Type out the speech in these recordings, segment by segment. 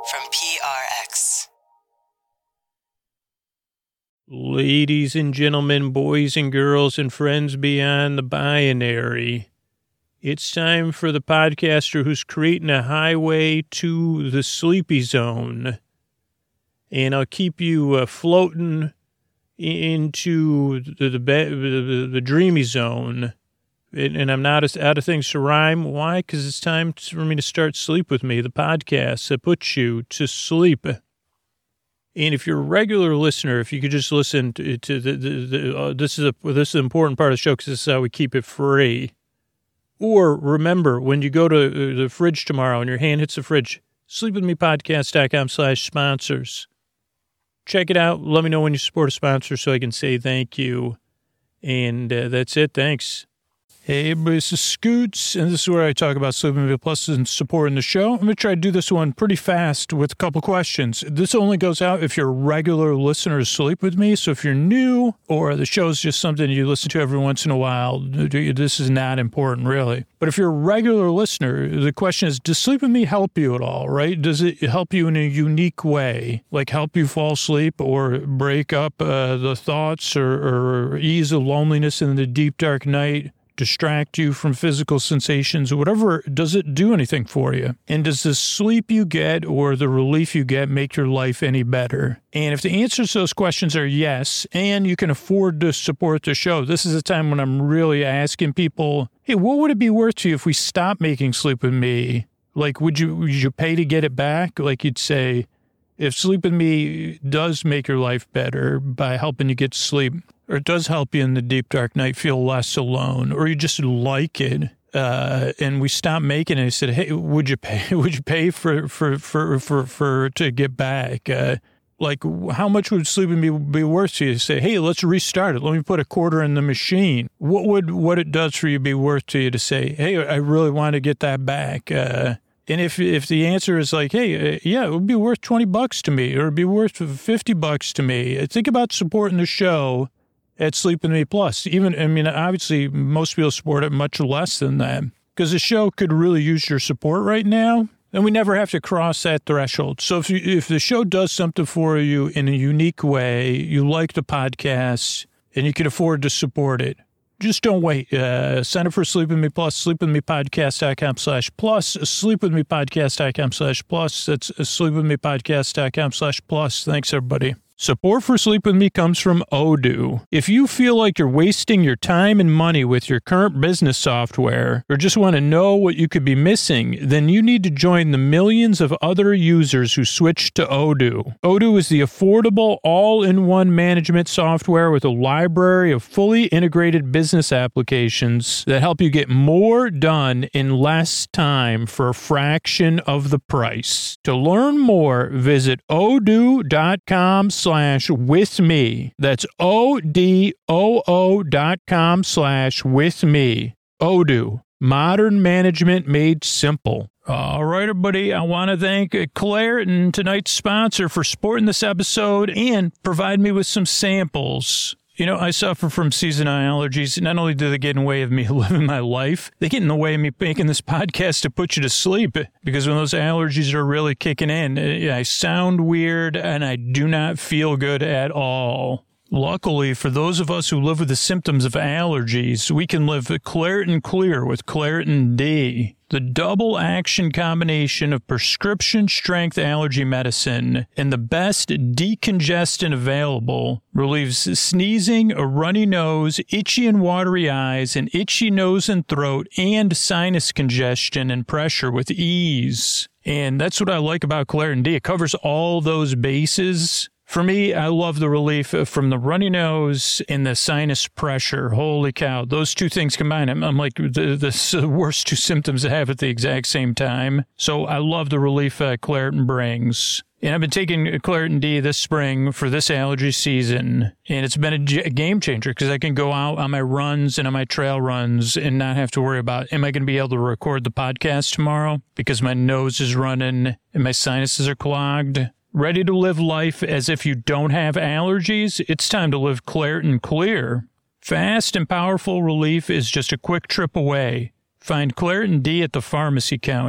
from PRX. Ladies and gentlemen, boys and girls, and friends beyond the binary, it's time for the podcaster who's creating a highway to the sleepy zone. And I'll keep you floating into the dreamy zone. And I'm not out of things to rhyme. Why? Because it's time for me to start Sleep With Me, the podcast that puts you to sleep. And if you're a regular listener, if you could just listen to this is an important part of the show because this is how we keep it free. Or remember, when you go to the fridge tomorrow and your hand hits the fridge, sleepwithmepodcast.com/sponsors. Check it out. Let me know when you support a sponsor so I can say thank you. And that's it. Thanks. Hey, everybody, this is Scoots, and this is where I talk about Sleep With Me Plus and supporting the show. I'm going to try to do this one pretty fast with a couple questions. This only goes out if you're a regular listener to Sleep With Me, so if you're new or the show's just something you listen to every once in a while, this is not important, really. But if you're a regular listener, the question is, does Sleep With Me help you at all, right? Does it help you in a unique way, like help you fall asleep or break up the thoughts or ease the loneliness in the deep, dark night? Distract you from physical sensations or whatever, does it do anything for you? And does the sleep you get or the relief you get make your life any better? And if the answers to those questions are yes, and you can afford to support the show, this is a time when I'm really asking people, hey, what would it be worth to you if we stopped making Sleep With Me? Like, would you pay to get it back? Like you'd say, if Sleep With Me does make your life better by helping you get to sleep, or it does help you in the deep, dark night feel less alone, or you just like it, and we stopped making it, and I said, hey, would you pay for to get back? Like, how much would Sleep With Me be worth to you? Say, hey, let's restart it. Let me put a quarter in the machine. What it does for you be worth to you to say, hey, I really want to get that back? And if the answer is like, hey, yeah, it would be worth $20 to me, or it'd be worth $50 to me. Think about supporting the show at Sleep With Me Plus. Obviously, most people support it much less than that because the show could really use your support right now, and we never have to cross that threshold. So if the show does something for you in a unique way, you like the podcast, and you can afford to support it, just don't wait. Sign up for Sleep With Me Plus, sleepwithmepodcast.com/plus, sleepwithmepodcast.com/plus. That's sleepwithmepodcast.com/plus. Thanks, everybody. Support for Sleep With Me comes from Odoo. If you feel like you're wasting your time and money with your current business software, or just want to know what you could be missing, then you need to join the millions of other users who switched to Odoo. Odoo is the affordable, all-in-one management software with a library of fully integrated business applications that help you get more done in less time for a fraction of the price. To learn more, visit odoo.com/with me. That's ODOO.com/with me. Odoo. Modern management made simple. All right, everybody. I want to thank Claritin, tonight's sponsor, for supporting this episode and provide me with some samples. You know, I suffer from seasonal allergies. Not only do they get in the way of me living my life, they get in the way of me making this podcast to put you to sleep. Because when those allergies are really kicking in, I sound weird and I do not feel good at all. Luckily, for those of us who live with the symptoms of allergies, we can live Claritin Clear with Claritin D. The double action combination of prescription strength allergy medicine and the best decongestant available relieves sneezing, a runny nose, itchy and watery eyes, an itchy nose and throat, and sinus congestion and pressure with ease. And that's what I like about Claritin D. It covers all those bases. For me, I love the relief from the runny nose and the sinus pressure. Holy cow. Those two things combined, I'm like the worst two symptoms I have at the exact same time. So I love the relief Claritin brings. And I've been taking Claritin D this spring for this allergy season. And it's been a game changer because I can go out on my runs and on my trail runs and not have to worry about, am I going to be able to record the podcast tomorrow? Because my nose is running and my sinuses are clogged. Ready to live life as if you don't have allergies? It's time to live Claritin Clear. Fast and powerful relief is just a quick trip away. Find Claritin D at the pharmacy counter.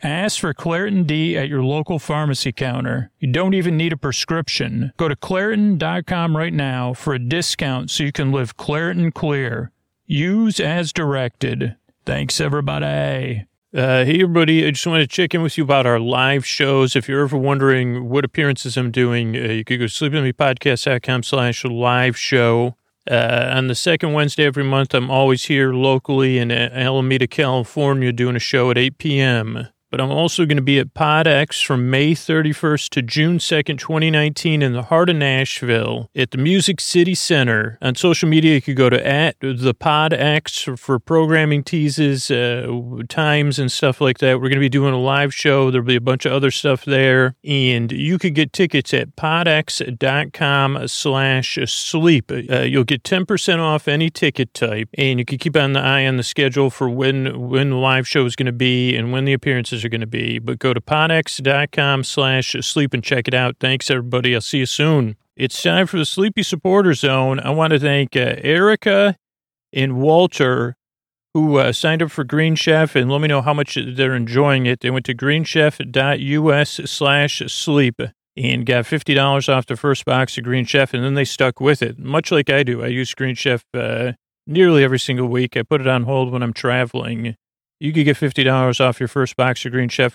Ask for Claritin D at your local pharmacy counter. You don't even need a prescription. Go to Claritin.com right now for a discount so you can live Claritin Clear. Use as directed. Thanks, everybody. Hey, everybody. I just want to check in with you about our live shows. If you're ever wondering what appearances I'm doing, you could go to sleepwithmepodcast.com/live show. On the second Wednesday every month, I'm always here locally in Alameda, California, doing a show at 8 p.m., but I'm also going to be at PodX from May 31st to June 2nd, 2019 in the heart of Nashville at the Music City Center. On social media, you could go to @thepodX for programming teases, times and stuff like that. We're going to be doing a live show. There'll be a bunch of other stuff there. And you could get tickets at podx.com/sleep. You'll get 10% off any ticket type. And you can keep an eye on the schedule for when the live show is going to be and when the appearances are going to be, but go to podx.com/sleep and check it out. Thanks, everybody. I'll see you soon. It's time for the Sleepy Supporter Zone. I want to thank Erica and Walter, who signed up for Green Chef, and let me know how much they're enjoying it. They went to greenchef.us/sleep and got $50 off the first box of Green Chef, and then they stuck with it, much like I do. I use Green Chef nearly every single week. I put it on hold when I'm traveling. You could get $50 off your first box of Green Chef,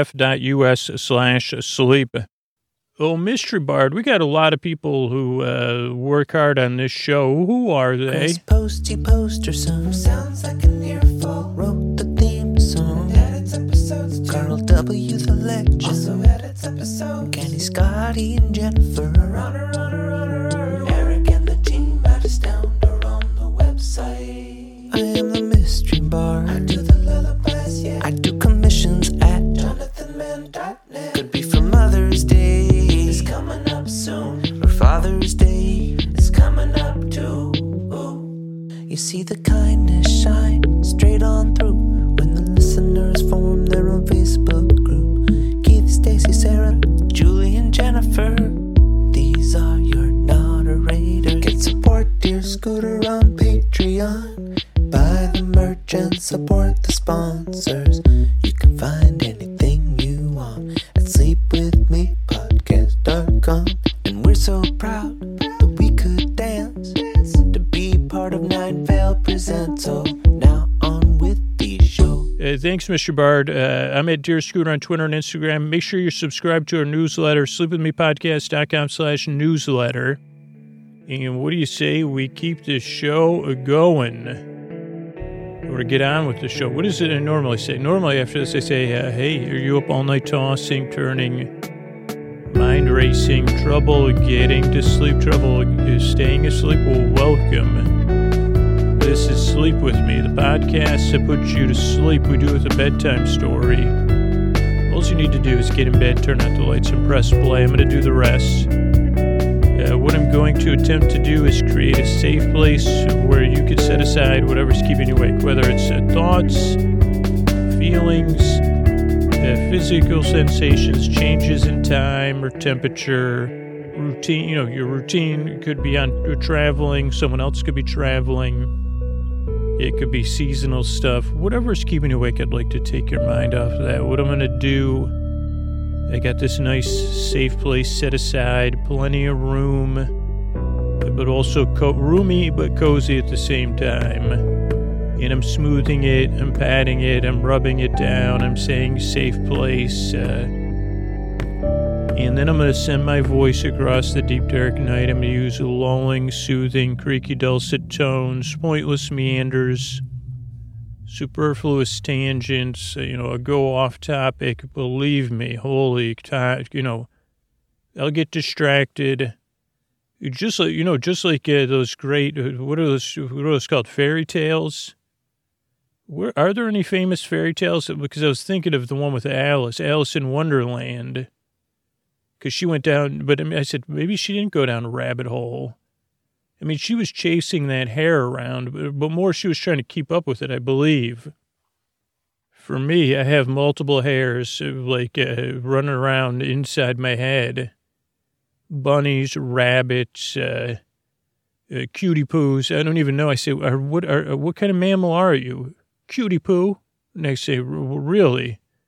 greenchef.us/sleep. Oh, Mystery Bard, we got a lot of people who work hard on this show. Who are they? Chris Posty Poster Son sounds like an earful. Wrote the theme song. Edits episodes too. Carl W. the Legend also edits episodes. Kenny, Scotty, and Jennifer. Runner. Eric and the team at Astound are on the website. I am the Mystery Bard. I do the lullabies, yeah. I do commissions at JonathanMann.net. Could be for Mother's Day. It's coming up soon. Or Father's Day. It's coming up too. You see the kindness shine straight on through when the listeners form their own Facebook group. Keith, Stacy, Sarah, Julie, and Jennifer. These are your moderators. Get support, dear Scooter, on Patreon. Buy the merch and support the sponsors. You can find anything you want at sleepwithmepodcast.com. And we're so proud that we could dance to be part of Nine Vale Presents. So now on with the show. Thanks, Mr. Bard. I'm at Dear Scooter on Twitter and Instagram. Make sure you're subscribed to our newsletter, sleepwithmepodcast.com/newsletter. And what do you say we keep this show going? Or get on with the show. What is it I normally say? Normally after this I say, hey, are you up all night tossing, turning, mind racing, trouble getting to sleep, trouble staying asleep? Well, welcome. This is Sleep With Me, the podcast that puts you to sleep. We do it with a bedtime story. All you need to do is get in bed, turn out the lights, and press play. I'm going to do the rest. What I'm going to attempt to do is create a safe place where you can set aside whatever's keeping you awake, whether it's thoughts, feelings, physical sensations, changes in time or temperature, routine. You know, your routine could be on traveling. Someone else could be traveling. It could be seasonal stuff. Whatever's keeping you awake, I'd like to take your mind off of that. What I'm going to do, I got this nice, safe place set aside, plenty of room, but also roomy but cozy at the same time. And I'm smoothing it, I'm patting it, I'm rubbing it down, I'm saying safe place. And then I'm going to send my voice across the deep, dark night. I'm going to use lulling, soothing, creaky, dulcet tones, pointless meanders, superfluous tangents, a go off topic. Believe me, I'll get distracted. Just like those great, what are those called? Fairy tales? Are there any famous fairy tales? Because I was thinking of the one with Alice in Wonderland. Because she went down, but I said, maybe she didn't go down a rabbit hole. I mean, she was chasing that hare around, but more she was trying to keep up with it, I believe. For me, I have multiple hares, running around inside my head. Bunnies, rabbits, cutie poos. I don't even know. I say, what kind of mammal are you? Cutie poo? And I say, really?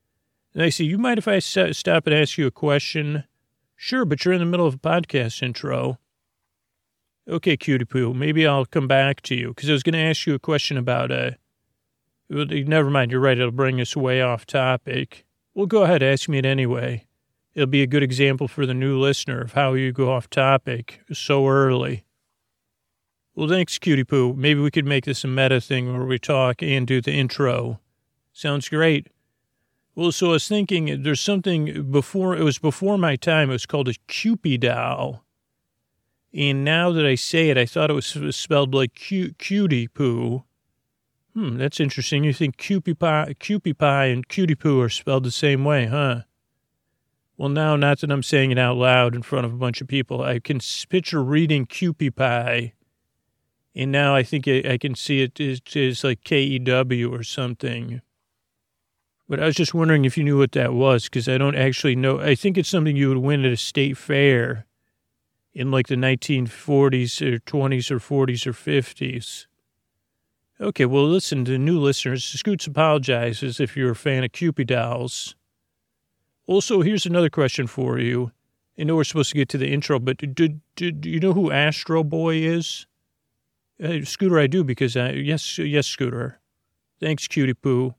And I say, you mind if I stop and ask you a question? Sure, but you're in the middle of a podcast intro. Okay, Cutie Poo, maybe I'll come back to you, because I was going to ask you a question about, never mind, you're right, it'll bring us way off topic. Well, go ahead, ask me it anyway. It'll be a good example for the new listener of how you go off topic so early. Well, thanks, Cutie Poo. Maybe we could make this a meta thing where we talk and do the intro. Sounds great. Well, so I was thinking there's something before, it was before my time, it was called a Cupid doll. And now that I say it, I thought it was spelled like Cutie Poo. That's interesting. You think Cupid Pie and Cutie Poo are spelled the same way, huh? Well, now, not that I'm saying it out loud in front of a bunch of people, I can picture reading Cupid Pie. And now I think I can see it is like K-E-W or something. But I was just wondering if you knew what that was, because I don't actually know. I think it's something you would win at a state fair in like the 1940s or 20s or 40s or 50s. Okay, well, listen, to new listeners, Scoots apologizes if you're a fan of Cupid dolls. Also, here's another question for you. I know we're supposed to get to the intro, but do you know who Astro Boy is? Scooter, I do, because yes, Scooter. Thanks, Cutie Poo.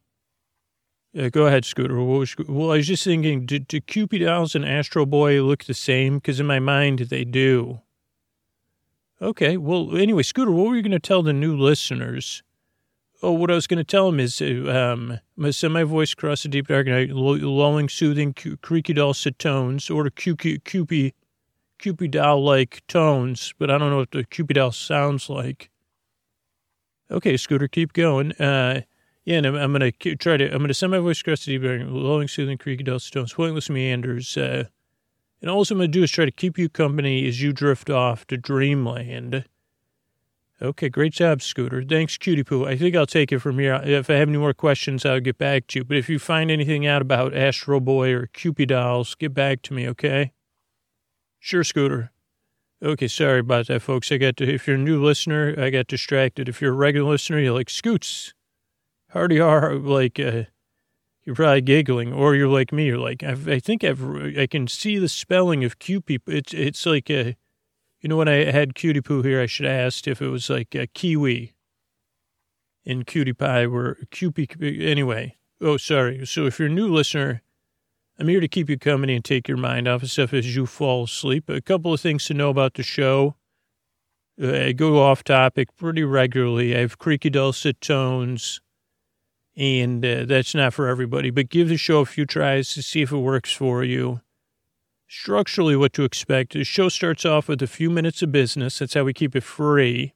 Go ahead, Scooter. Well, I was just thinking, do Cupid dolls and Astro Boy look the same? Because in my mind, they do. Okay, well, anyway, Scooter, what were you going to tell the new listeners? Oh, what I was going to tell them is, send my voice across the deep dark night, lulling, soothing, creaky dulcet tones, or Cupid doll-like tones, but I don't know what the Cupid doll sounds like. Okay, Scooter, keep going. Yeah, and I'm going to send my voice across the deep dark, lulling, soothing, creaky dulcet tones, pointless meanders, and all I'm going to do is try to keep you company as you drift off to dreamland. Okay, great job, Scooter. Thanks, Cutie Poo. I think I'll take it from here. If I have any more questions, I'll get back to you. But if you find anything out about Astro Boy or Cupid dolls, get back to me, okay? Sure, Scooter. Okay, sorry about that, folks. If you're a new listener, I got distracted. If you're a regular listener, you're like, Scoots, hardy har, like, you're probably giggling. Or you're like me, you're like, I can see the spelling of Cupid. It's like a... You know, when I had Cutie Poo here, I should have asked if it was like a kiwi and Cutie Pie were Cupid. Anyway. Oh, sorry. So if you're a new listener, I'm here to keep you company and take your mind off of stuff as you fall asleep. A couple of things to know about the show. I go off topic pretty regularly. I have creaky dulcet tones, and that's not for everybody. But give the show a few tries to see if it works for you. Structurally, what to expect. The show starts off with a few minutes of business. That's how we keep it free.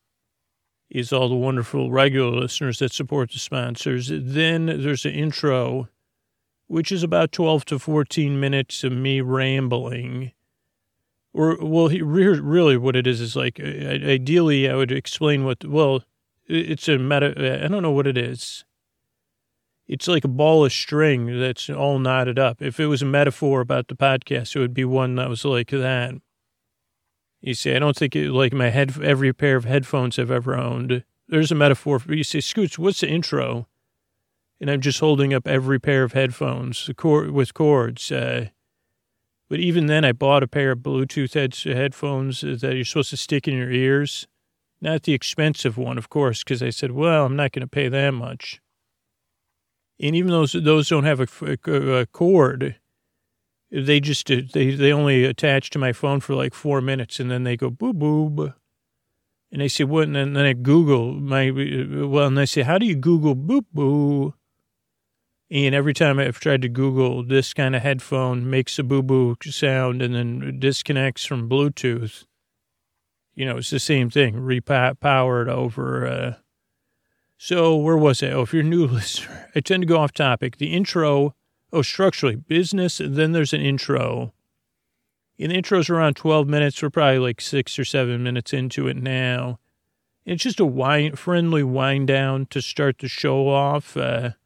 Is all the wonderful regular listeners that support the sponsors. Then there's an intro, which is about 12 to 14 minutes of me rambling. Or, well, really what it is like, ideally I would explain it's a meta, I don't know what it is. It's like a ball of string that's all knotted up. If it was a metaphor about the podcast, it would be one that was like that. You see, I don't think every pair of headphones I've ever owned. There's a metaphor. You say, Scoots, what's the intro? And I'm just holding up every pair of headphones with cords. But even then, I bought a pair of Bluetooth headphones that you're supposed to stick in your ears. Not the expensive one, of course, because I said, well, I'm not going to pay that much. And even those don't have a cord, they just they only attach to my phone for like 4 minutes, and then they go boo boo. And I say what? And then I Google and I say, how do you Google boo boo? And every time I've tried to Google this kind of headphone makes a boo boo sound and then disconnects from Bluetooth. You know, it's the same thing, repowered over. So where was I? Oh, if you're a new listener, I tend to go off topic. The intro, structurally, business, and then there's an intro. And the intro's around 12 minutes. We're probably like 6 or 7 minutes into it now. It's just a friendly wind down to start the show off.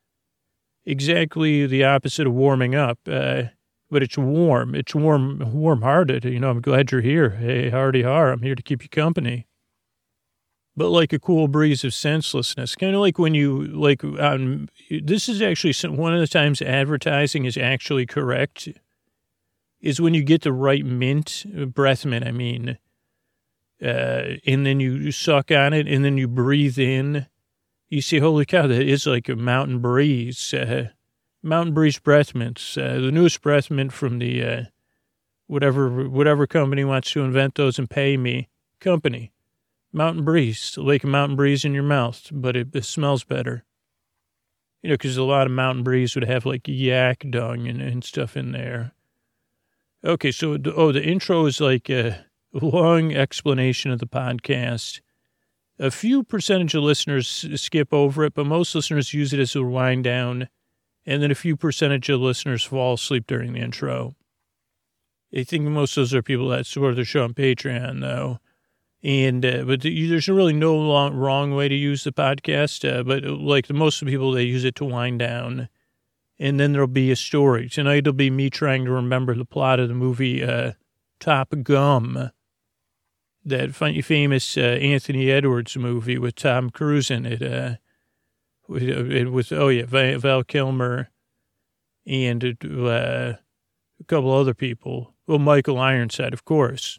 Exactly the opposite of warming up. But it's warm. It's warm-hearted. You know, I'm glad you're here. Hey, hardy har, I'm here to keep you company. but like a cool breeze of senselessness. Kind of like when you, like, this is actually one of the times advertising is actually correct, is when you get the right breath mint, I mean, and then you suck on it, and then you breathe in. You see, holy cow, that is like a mountain breeze. Mountain breeze breath mints, the newest breath mint from the whatever company wants to invent those and pay me. Company. Mountain breeze, like a mountain breeze in your mouth, but it smells better. You know, because a lot of mountain breeze would have like yak dung and stuff in there. Okay, so, the intro is like a long explanation of the podcast. A few percentage of listeners skip over it, but most listeners use it as a wind down. And then a few percentage of listeners fall asleep during the intro. I think most of those are people that support the show on Patreon, though. And but there's really no wrong way to use the podcast. But like most of the people, they use it to wind down. And then there'll be a story. Tonight it'll be me trying to remember the plot of the movie Top Gun, that famous Anthony Edwards movie with Tom Cruise in it. With Val Kilmer and a couple other people. Well, Michael Ironside, of course.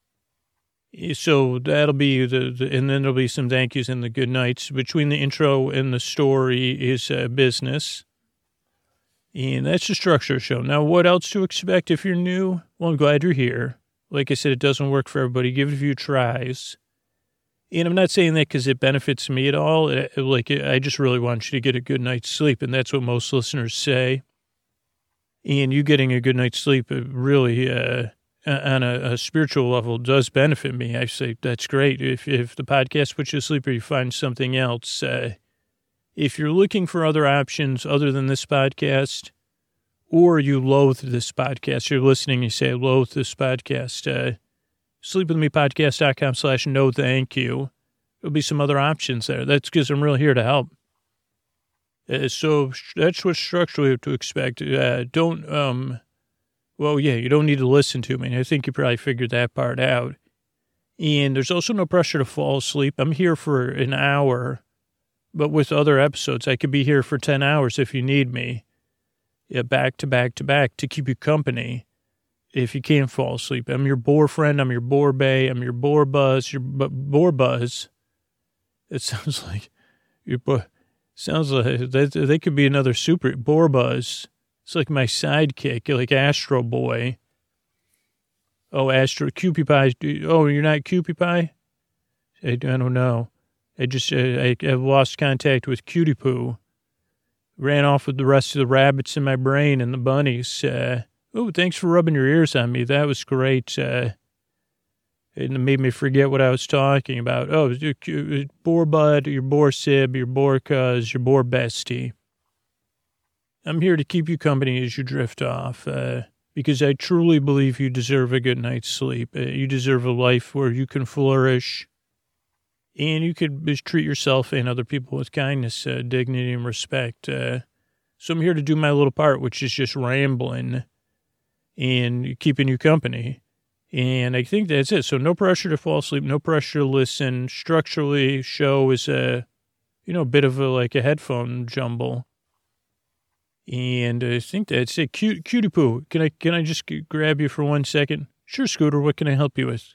So that'll be and then there'll be some thank yous and the good nights. Between the intro and the story is business. And that's the structure of the show. Now, what else to expect if you're new? Well, I'm glad you're here. Like I said, it doesn't work for everybody. Give it a few tries. And I'm not saying that because it benefits me at all. I just really want you to get a good night's sleep, and that's what most listeners say. And you getting a good night's sleep really, on a spiritual level, does benefit me. I say that's great. If the podcast puts you to sleep or you find something else, if you're looking for other options other than this podcast, or you loathe this podcast, you're listening, you say, I loathe this podcast, sleepwithmepodcast.com/no thank you. There'll be some other options there. That's because I'm really here to help. So that's what structurally to expect. You don't need to listen to me. I think you probably figured that part out. And there's also no pressure to fall asleep. I'm here for an hour, but with other episodes, I could be here for 10 hours if you need me. Yeah, back to back to back to keep you company. If you can't fall asleep, I'm your bore friend. I'm your bore bae. I'm your bore buzz. Your bore buzz. It sounds like they could be another super bore buzz. It's like my sidekick, like Astro Boy. Oh, Astro Cupie Pie. Oh, you're not Cupie Pie? I don't know. I've lost contact with Cutie Poo. Ran off with the rest of the rabbits in my brain and the bunnies. Thanks for rubbing your ears on me. That was great. It made me forget what I was talking about. Oh, your bore bud, your bore sib, your bore cuz, your bore bestie. I'm here to keep you company as you drift off, because I truly believe you deserve a good night's sleep. You deserve a life where you can flourish, and you could treat yourself and other people with kindness, dignity, and respect. So I'm here to do my little part, which is just rambling and keeping you company. And I think that's it. So no pressure to fall asleep, no pressure to listen. Structurally, show is a bit of a headphone jumble. And I think that's it. Cutie Poo, can I just grab you for 1 second? Sure, Scooter. What can I help you with?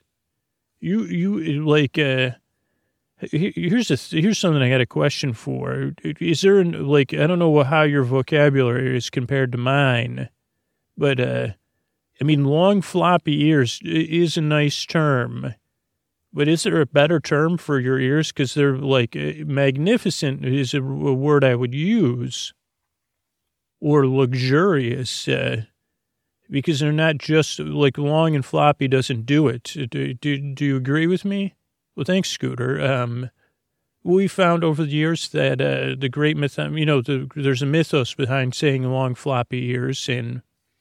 Here's something I got a question for. Is there I don't know how your vocabulary is compared to mine, but long floppy ears is a nice term. But is there a better term for your ears? Because they're magnificent is a word I would use. Or luxurious, because they're not just long and floppy doesn't do it. Do you agree with me? Well, thanks, Scooter. We found over the years that the great myth, there's a mythos behind saying long floppy ears, and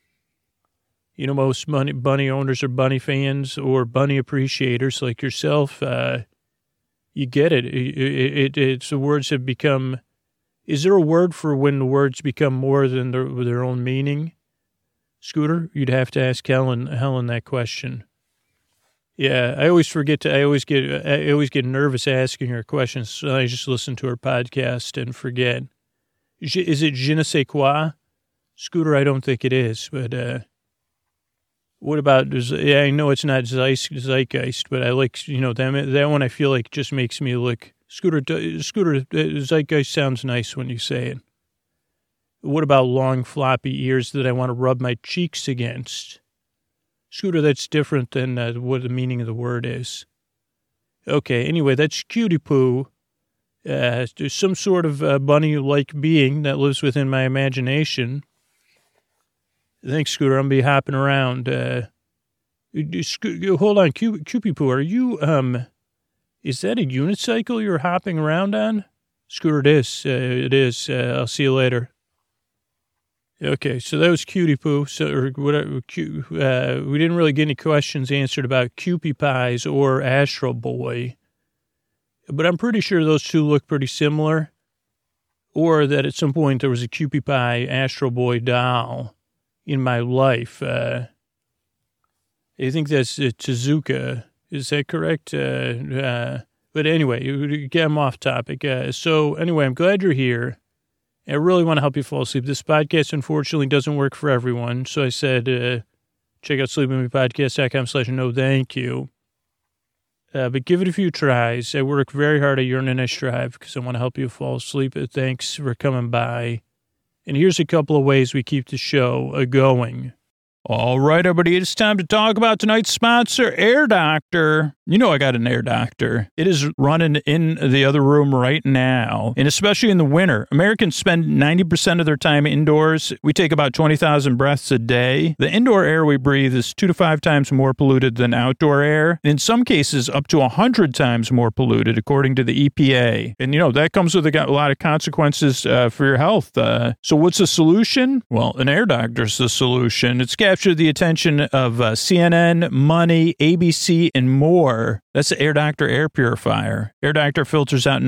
most bunny owners or bunny fans or bunny appreciators like yourself. You get it. It's the words have become. Is there a word for when the words become more than their own meaning? Scooter, you'd have to ask Helen that question. Yeah, I always get nervous asking her questions, so I just listen to her podcast and forget. Is it je ne sais quoi? Scooter, I don't think it is, but what about, I know it's not Zeitgeist, but I like, that one I feel like just makes me look, Scooter, Zeitgeist sounds nice when you say it. What about long floppy ears that I want to rub my cheeks against? Scooter, that's different than what the meaning of the word is. Okay, anyway, that's Cutie Poo. There's some sort of bunny-like being that lives within my imagination. Thanks, Scooter. I'm going to be hopping around. Hold on, Cutie Poo, are you, is that a unicycle you're hopping around on? Scooter, it is. It is. I'll see you later. Okay, so that was Cutie Poo. So, or whatever. We didn't really get any questions answered about Cupie Pies or Astro Boy, but I'm pretty sure those two look pretty similar, or that at some point there was a Cupie Pie Astro Boy doll in my life. I think that's Tezuka. Is that correct? But anyway, I'm off topic. So anyway, I'm glad you're here. I really want to help you fall asleep. This podcast, unfortunately, doesn't work for everyone. So I said, check out sleepwithmepodcast.com/no thank you. But give it a few tries. I work very hard at Urine and Ice Drive because I want to help you fall asleep. Thanks for coming by. And here's a couple of ways we keep the show going. All right, everybody, it's time to talk about tonight's sponsor, Air Doctor. You know I got an Air Doctor. It is running in the other room right now, and especially in the winter. Americans spend 90% of their time indoors. We take about 20,000 breaths a day. The indoor air we breathe is 2 to 5 times more polluted than outdoor air, and in some cases up to 100 times more polluted, according to the EPA. And, that comes with a lot of consequences for your health. So what's the solution? Well, an Air Doctor's the solution. It's captured the attention of CNN, Money, ABC, and more. That's the Air Doctor air purifier. Air Doctor filters out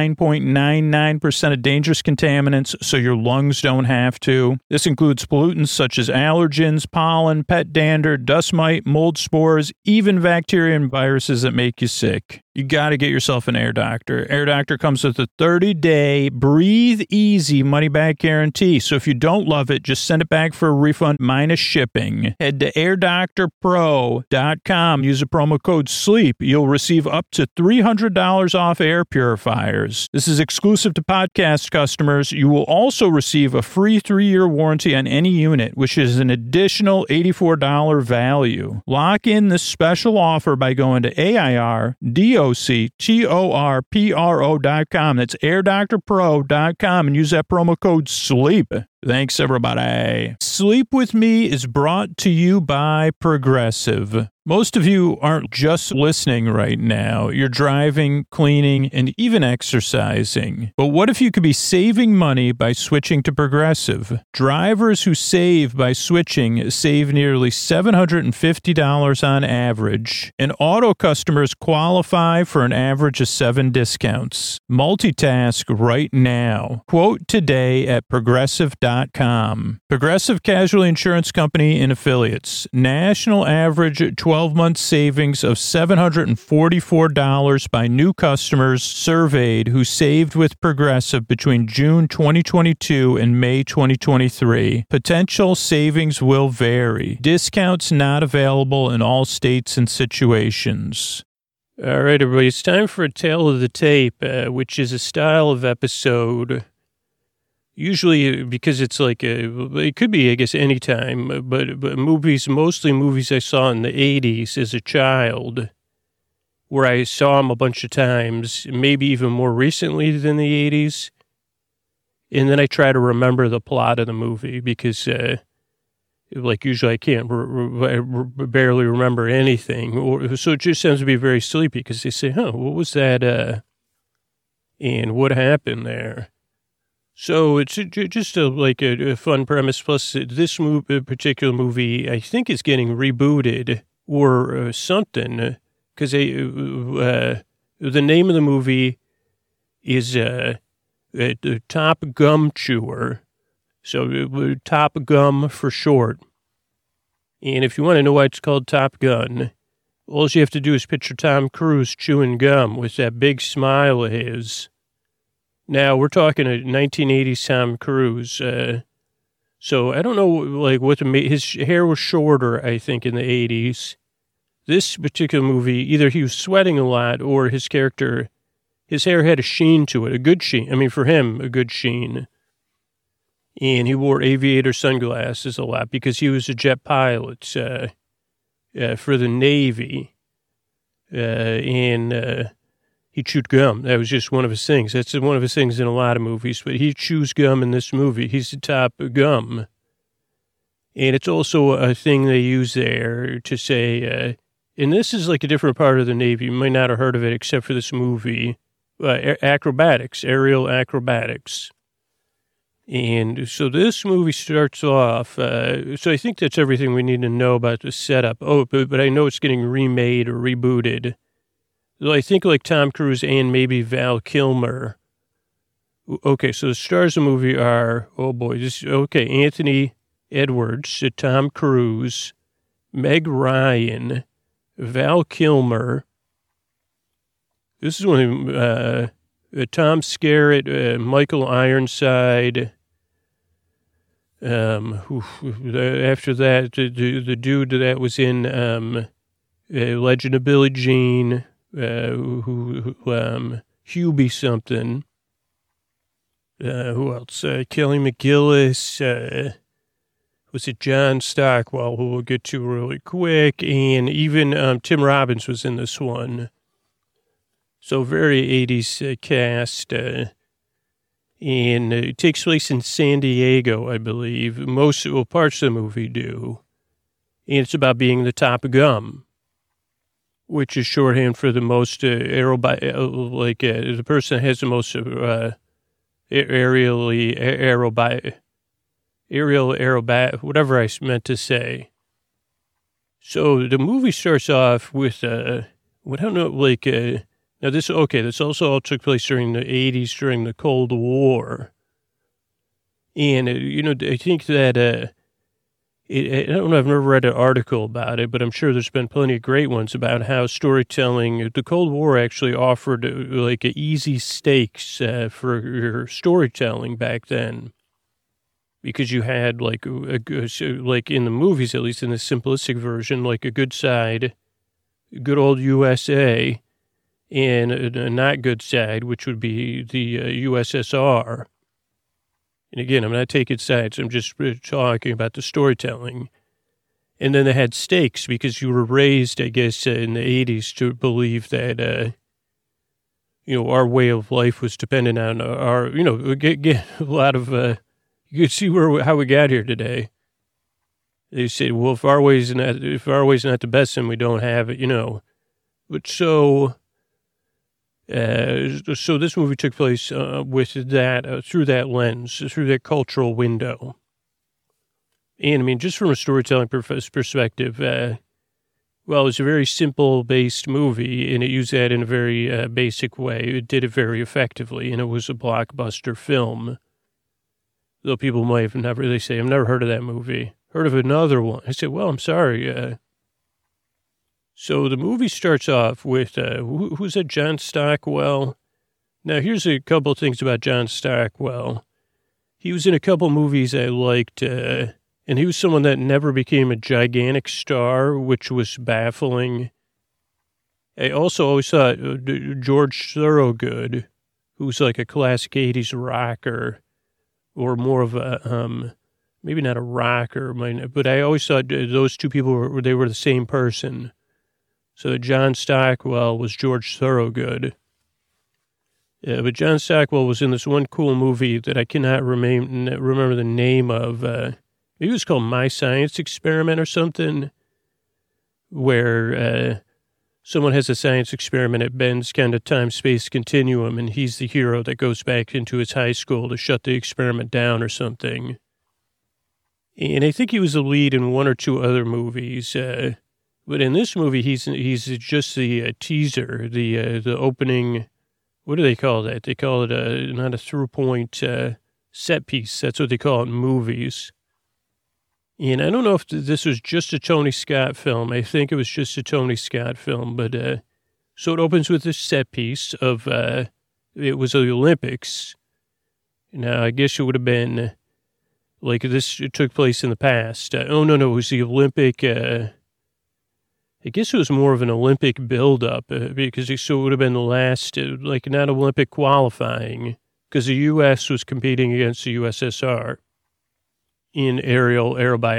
99.99% of dangerous contaminants so your lungs don't have to. This includes pollutants such as allergens, pollen, pet dander, dust mite, mold spores, even bacteria and viruses that make you sick. You got to get yourself an Air Doctor. Air Doctor comes with a 30-day breathe easy money back guarantee. So if you don't love it, just send it back for a refund minus shipping. Head to airdoctorpro.com. Use the promo code SLEEP. You'll receive up to $300 off air purifiers. This is exclusive to podcast customers. You will also receive a free 3-year warranty on any unit, which is an additional $84 value. Lock in this special offer by going to AIRDOCTORPRO.com. That's airdoctorpro.com and use that promo code SLEEP. Thanks, everybody. Sleep With Me is brought to you by Progressive. Most of you aren't just listening right now. You're driving, cleaning, and even exercising. But what if you could be saving money by switching to Progressive? Drivers who save by switching save nearly $750 on average, and auto customers qualify for an average of 7 discounts. Multitask right now. Quote today at Progressive.com. Progressive Casualty Insurance Company and Affiliates. National average 12-month savings of $744 by new customers surveyed who saved with Progressive between June 2022 and May 2023. Potential savings will vary. Discounts not available in all states and situations. All right, everybody, it's time for a Tale of the Tape, which is a style of episode. Usually, because it's like it could be, I guess, any time, but movies, mostly movies I saw in the 80s as a child, where I saw them a bunch of times, maybe even more recently than the 80s. And then I try to remember the plot of the movie because, like, usually I can't barely remember anything. So it just tends to be very sleepy because they say, what was that? And what happened there? So it's just a fun premise. Plus, this particular movie, I think, is getting rebooted or something. Because the name of the movie is Top Gum Chewer. So Top Gum for short. And if you want to know why it's called Top Gun, All you have to do is picture Tom Cruise chewing gum with that big smile of his. Now, we're talking a 1980s Tom Cruise. So I don't know, like, his hair was shorter, I think, in the 80s. This particular movie, either he was sweating a lot or his character, his hair had a sheen to it, a good sheen. I mean, for him, a good sheen. And he wore aviator sunglasses a lot because he was a jet pilot for the Navy. And he chewed gum. That was just one of his things. That's one of his things in a lot of movies. But he chews gum in this movie. He's the top gum. And it's also a thing they use there to say, and this is like a different part of the Navy. You might not have heard of it except for this movie. Acrobatics, aerial acrobatics. And so this movie starts off, so I think that's everything we need to know about the setup. Oh, but I know it's getting remade or rebooted. So I think like Tom Cruise and maybe Val Kilmer. Okay, so the stars of the movie are, Anthony Edwards, Tom Cruise, Meg Ryan, Val Kilmer. This is one of Tom Skerritt, Michael Ironside. After that, the dude that was in Legend of Billie Jean, Hubie something. Who else? Kelly McGillis. Was it John Stockwell, who we'll get to really quick. And even Tim Robbins was in this one. So very 80s cast. And it takes place in San Diego, I believe. Parts of the movie do. And it's about being the top gum, which is shorthand for the most the person that has the most whatever I meant to say. So the movie starts off with, now this also all took place during the 80s, during the Cold War. And, I think that, I don't know, I've never read an article about it, but I'm sure there's been plenty of great ones about how storytelling, the Cold War actually offered easy stakes for your storytelling back then. Because you had like in the movies, at least in the simplistic version, like a good side, good old USA, and a not good side, which would be the USSR. And again, I'm not taking sides. I'm just talking about the storytelling. And then they had stakes because you were raised, I guess, in the 80s to believe that, our way of life was dependent on our, get a lot of, you can see how we got here today. They say, well, if our way's not the best, then we don't have it, But so this movie took place with that through that lens, through that cultural window. And I mean, just from a storytelling perspective, it was a very simple-based movie, and it used that in a very basic way. It did it very effectively, and it was a blockbuster film. Though people might have they say, I've never heard of that movie. Heard of another one. I said, well, I'm sorry. So the movie starts off with, who's that, John Stockwell? Now, here's a couple of things about John Stockwell. He was in a couple movies I liked, and he was someone that never became a gigantic star, which was baffling. I also always thought George Thorogood, who's like a classic 80s rocker, or more of a, maybe not a rocker, but I always thought those two people were the same person. So John Stockwell was George Thorogood. But John Stockwell was in this one cool movie that I cannot remember the name of. Maybe it was called My Science Experiment or something, where someone has a science experiment at Ben's kind of time-space continuum, and he's the hero that goes back into his high school to shut the experiment down or something. And I think he was the lead in one or two other movies. But in this movie, he's just the teaser, the opening. What do they call that? They call it not a through point set piece. That's what they call it in movies. And I don't know if this was just a Tony Scott film. I think it was just a Tony Scott film. But so it opens with this set piece of it was the Olympics. Now, I guess it would have been like this took place in the past. No, it was the Olympic. I guess it was more of an Olympic buildup because so it would have been the last, like not Olympic qualifying, because the U.S. was competing against the USSR in aerial,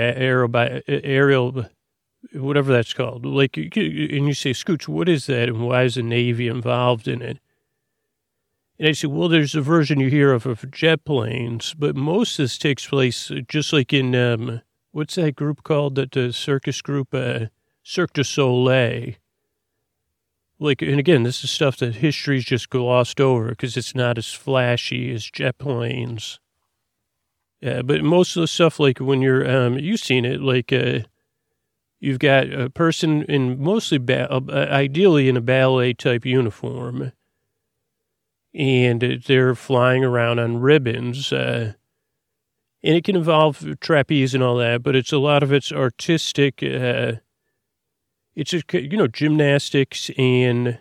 whatever that's called. Like, and you say, Scooch, what is that, and why is the Navy involved in it? And I say, well, there's a version you hear of jet planes, but most of this takes place just like in, what's that group called, that the circus group, Cirque du Soleil. Like, and again, this is stuff that history's just glossed over because it's not as flashy as jet planes. But most of the stuff, like when you're, you've seen it, like, you've got a person in mostly, ideally in a ballet type uniform, and they're flying around on ribbons, and it can involve trapeze and all that, but a lot of it's artistic, it's just, gymnastics and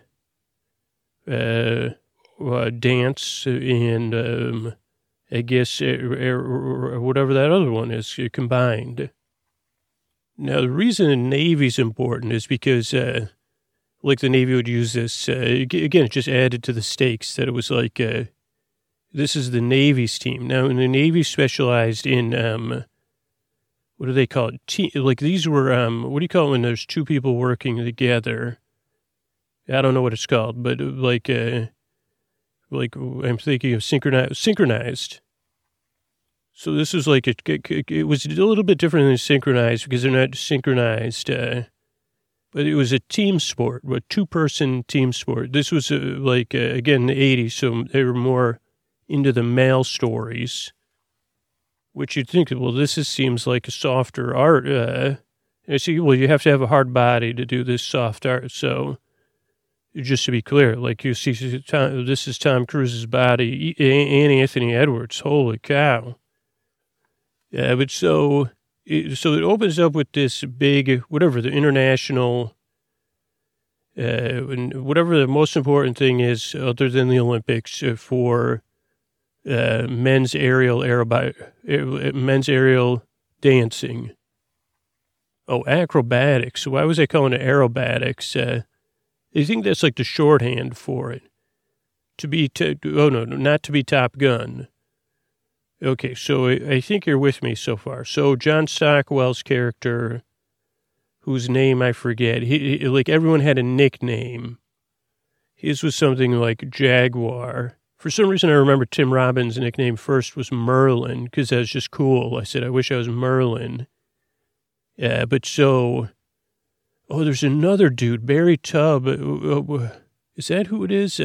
dance and I guess whatever that other one is combined. Now, the reason the Navy's important is because, like the Navy would use this, again, it just added to the stakes that it was like, this is the Navy's team. Now, the Navy specialized in, what do they call it? Like these were, what do you call it when there's two people working together? I don't know what it's called, but like I'm thinking of synchronized. So this was like, it was a little bit different than synchronized because they're not synchronized, but it was a team sport, a two-person team sport. This was again, the 80s, so they were more into the male stories, which you'd think, well, seems like a softer art. I see, well, you have to have a hard body to do this soft art. So just to be clear, like you see, this is Tom Cruise's body and Anthony Edwards. Holy cow. Yeah, but so it opens up with this big, whatever the international, whatever the most important thing is other than the Olympics for men's aerial dancing. Oh, acrobatics. Why was I calling it aerobatics? I think that's like the shorthand for it. Not to be Top Gun. Okay, so I think you're with me so far. So John Stockwell's character, whose name I forget, he like everyone had a nickname. His was something like Jaguar. For some reason, I remember Tim Robbins' nickname first was Merlin, because that was just cool. I said, I wish I was Merlin. But so, there's another dude, Barry Tubb. Is that who it is?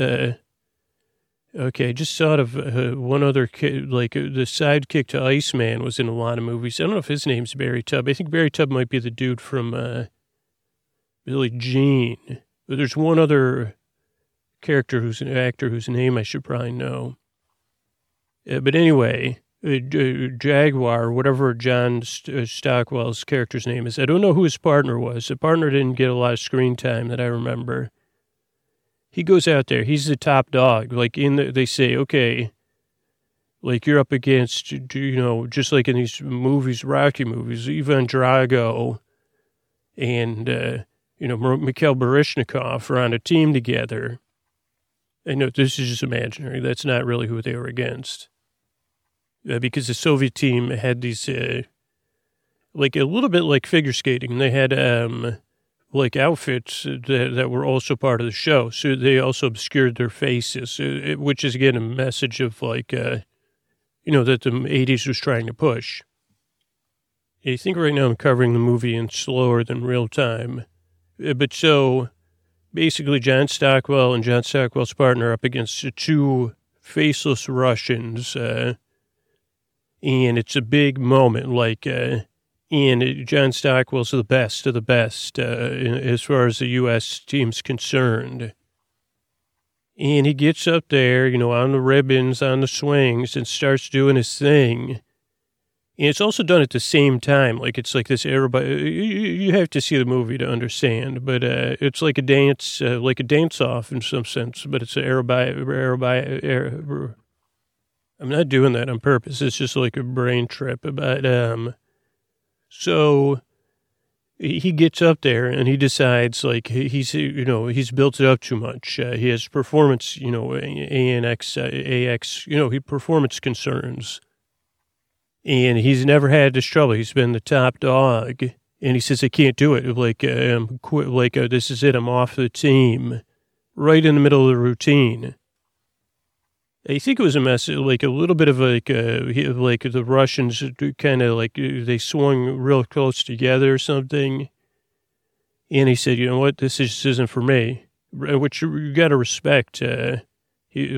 Okay, I just thought of one other kid, like the sidekick to Iceman was in a lot of movies. I don't know if his name's Barry Tubb. I think Barry Tubb might be the dude from Billie Jean. But there's one other character who's an actor whose name I should probably know. But anyway, Jaguar, whatever John Stockwell's character's name is, I don't know who his partner was. The partner didn't get a lot of screen time that I remember. He goes out there. He's the top dog. Like they say, okay, like you're up against, just like in these movies, Rocky movies, Ivan Drago and, Mikhail Baryshnikov are on a team together. I know this is just imaginary. That's not really who they were against. Because the Soviet team had these, like a little bit like figure skating. They had, like outfits that were also part of the show. So they also obscured their faces, which is, again, a message of like, that the 80s was trying to push. I think right now I'm covering the movie in slower than real time. But so basically John Stockwell and John Stockwell's partner up against two faceless Russians. And it's a big moment, like, and John Stockwell's the best of the best as far as the U.S. team's concerned. And he gets up there, on the ribbons, on the swings, and starts doing his thing. And it's also done at the same time. Like, it's like this you have to see the movie to understand, but it's like a dance-off in some sense, but it's an I'm not doing that on purpose. It's just like a brain trip. But, so he gets up there and he decides, like, he's built it up too much. He has performance, performance concerns. And he's never had this trouble. He's been the top dog. And he says, I can't do it. This is it. I'm off the team. Right in the middle of the routine. I think it was a mess, like a little bit of like the Russians kind of like they swung real close together or something. And he said, you know what, this isn't for me, which you got to respect. He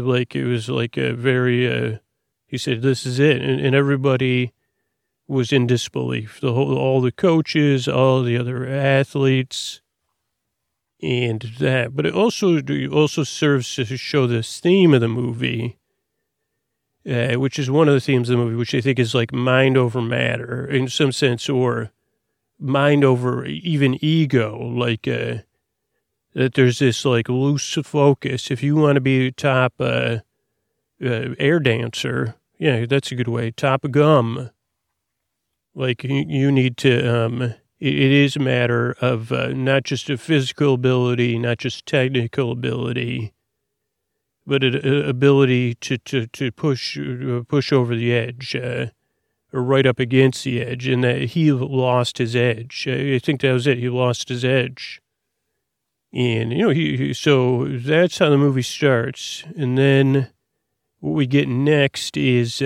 said, this is it. And everybody was in disbelief. All the coaches, all the other athletes. And that, but it also serves to show this theme of the movie, which is one of the themes of the movie, which I think is like mind over matter in some sense, or mind over even ego, like that there's this like loose focus. If you want to be top air dancer, yeah, that's a good way, top gum, like you need to it is a matter of not just a physical ability, not just technical ability, but an ability to push over the edge, or right up against the edge, and that he lost his edge. I think that was it. He lost his edge. And, so that's how the movie starts. And then what we get next is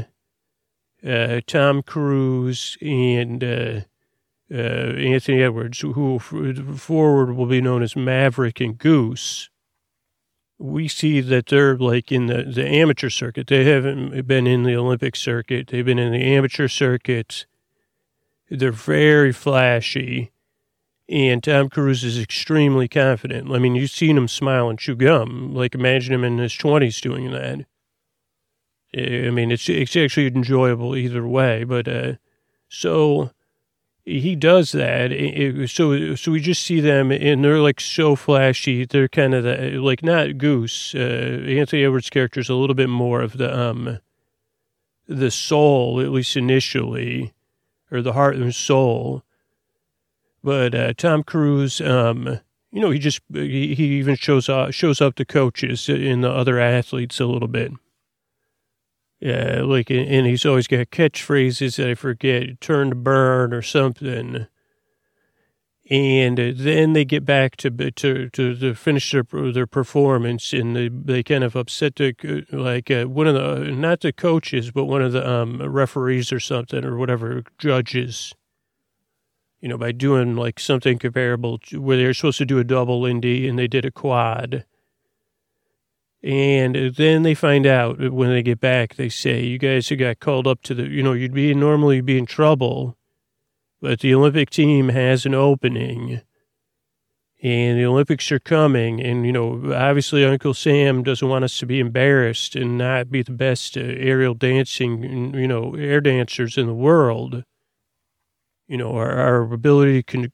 Tom Cruise and Anthony Edwards, who forward will be known as Maverick and Goose. We see that they're like in the amateur circuit. They haven't been in the Olympic circuit. They've been in the amateur circuit. They're very flashy. And Tom Cruise is extremely confident. I mean, you've seen him smile and chew gum. Like, imagine him in his 20s doing that. I mean, it's actually enjoyable either way. But so he does that. So we just see them, and they're like so flashy. They're kind of like not Goose. Anthony Edwards' character is a little bit more of the soul, at least initially, or the heart and soul. But Tom Cruise, he even shows up to coaches and the other athletes a little bit. Yeah, and he's always got catchphrases that I forget, turn to burn or something. And then they get back to finish their performance, and they kind of upset one of the, not the coaches, but one of the referees or something, or whatever, judges, by doing like something comparable to where they're supposed to do a double Indy and they did a quad. And then they find out when they get back, they say, you guys who got called up to you'd normally be in trouble, but the Olympic team has an opening and the Olympics are coming. And, obviously Uncle Sam doesn't want us to be embarrassed and not be the best aerial dancing, air dancers in the world. Our ability to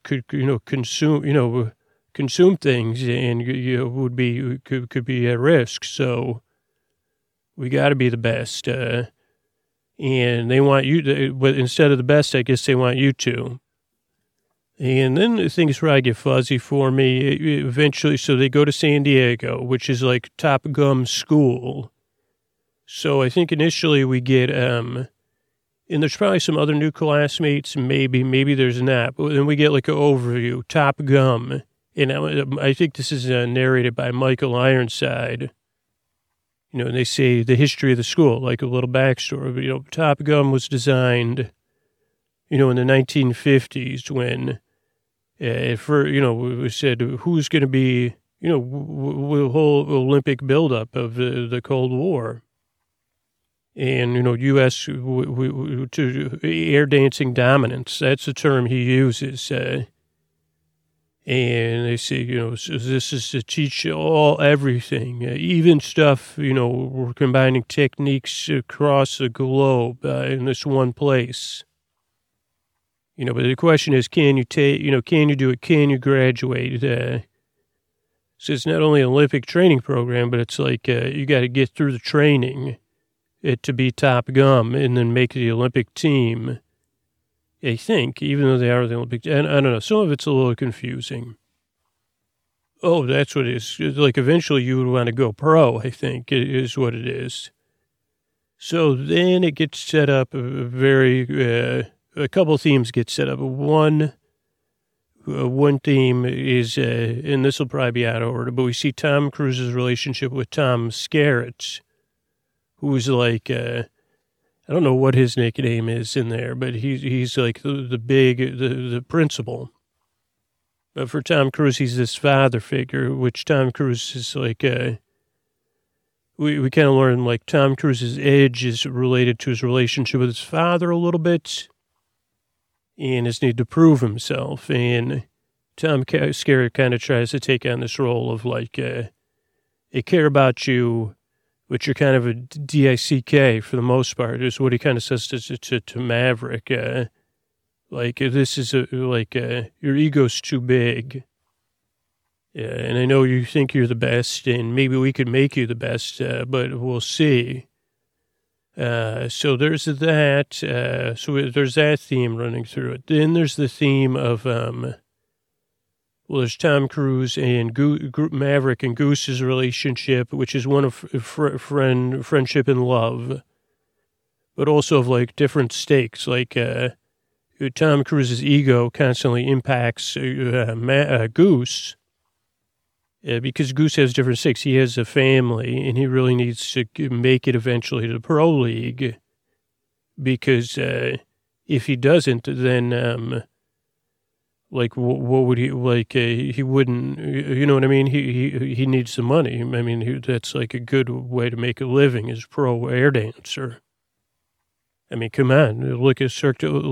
consume things and could be at risk. So we got to be the best. And they want you to, but instead of the best, I guess they want you to. And then the things probably get fuzzy for me eventually. So they go to San Diego, which is like Top Gun school. So I think initially we get, and there's probably some other new classmates. Maybe there's not. But then we get like an overview, Top Gun. And I think this is narrated by Michael Ironside. And they say the history of the school, like a little backstory. But, Top Gun was designed, in the 1950s when, we said who's going to be, the whole Olympic buildup of the Cold War. And, U.S. to air dancing dominance. That's the term he uses. And they say, so this is to teach everything, even stuff, we're combining techniques across the globe in this one place. But the question is, can you can you do it? Can you graduate? So it's not only an Olympic training program, but it's like you got to get through the training to be top gum and then make the Olympic team. I think, even though they are the Olympic, and I don't know, some of it's a little confusing. Oh, that's what it is. Like eventually you would want to go pro, I think, is what it is. So then it gets set up a couple of themes get set up. One theme is, and this will probably be out of order, but we see Tom Cruise's relationship with Tom Skerritt, who's like, I don't know what his nickname is in there, but he's like the principal. But for Tom Cruise, he's this father figure, which Tom Cruise is like, we kind of learn like Tom Cruise's edge is related to his relationship with his father a little bit and his need to prove himself. And Tom Skerritt kind of tries to take on this role of like, I care about you, but you're kind of a DICK for the most part, is what he kind of says to Maverick. Like, this is your ego's too big. And I know you think you're the best, and maybe we could make you the best, but we'll see. So there's that. So there's that theme running through it. Then there's the theme of, there's Tom Cruise and Maverick and Goose's relationship, which is one of friendship and love, but also of like different stakes. Like Tom Cruise's ego constantly impacts Goose because Goose has different stakes. He has a family, and he really needs to make it eventually to the pro league because if he doesn't, then like, what would he, like, he wouldn't, you know what I mean? He needs the money. I mean, that's like a good way to make a living as pro air dancer. I mean, come on, look at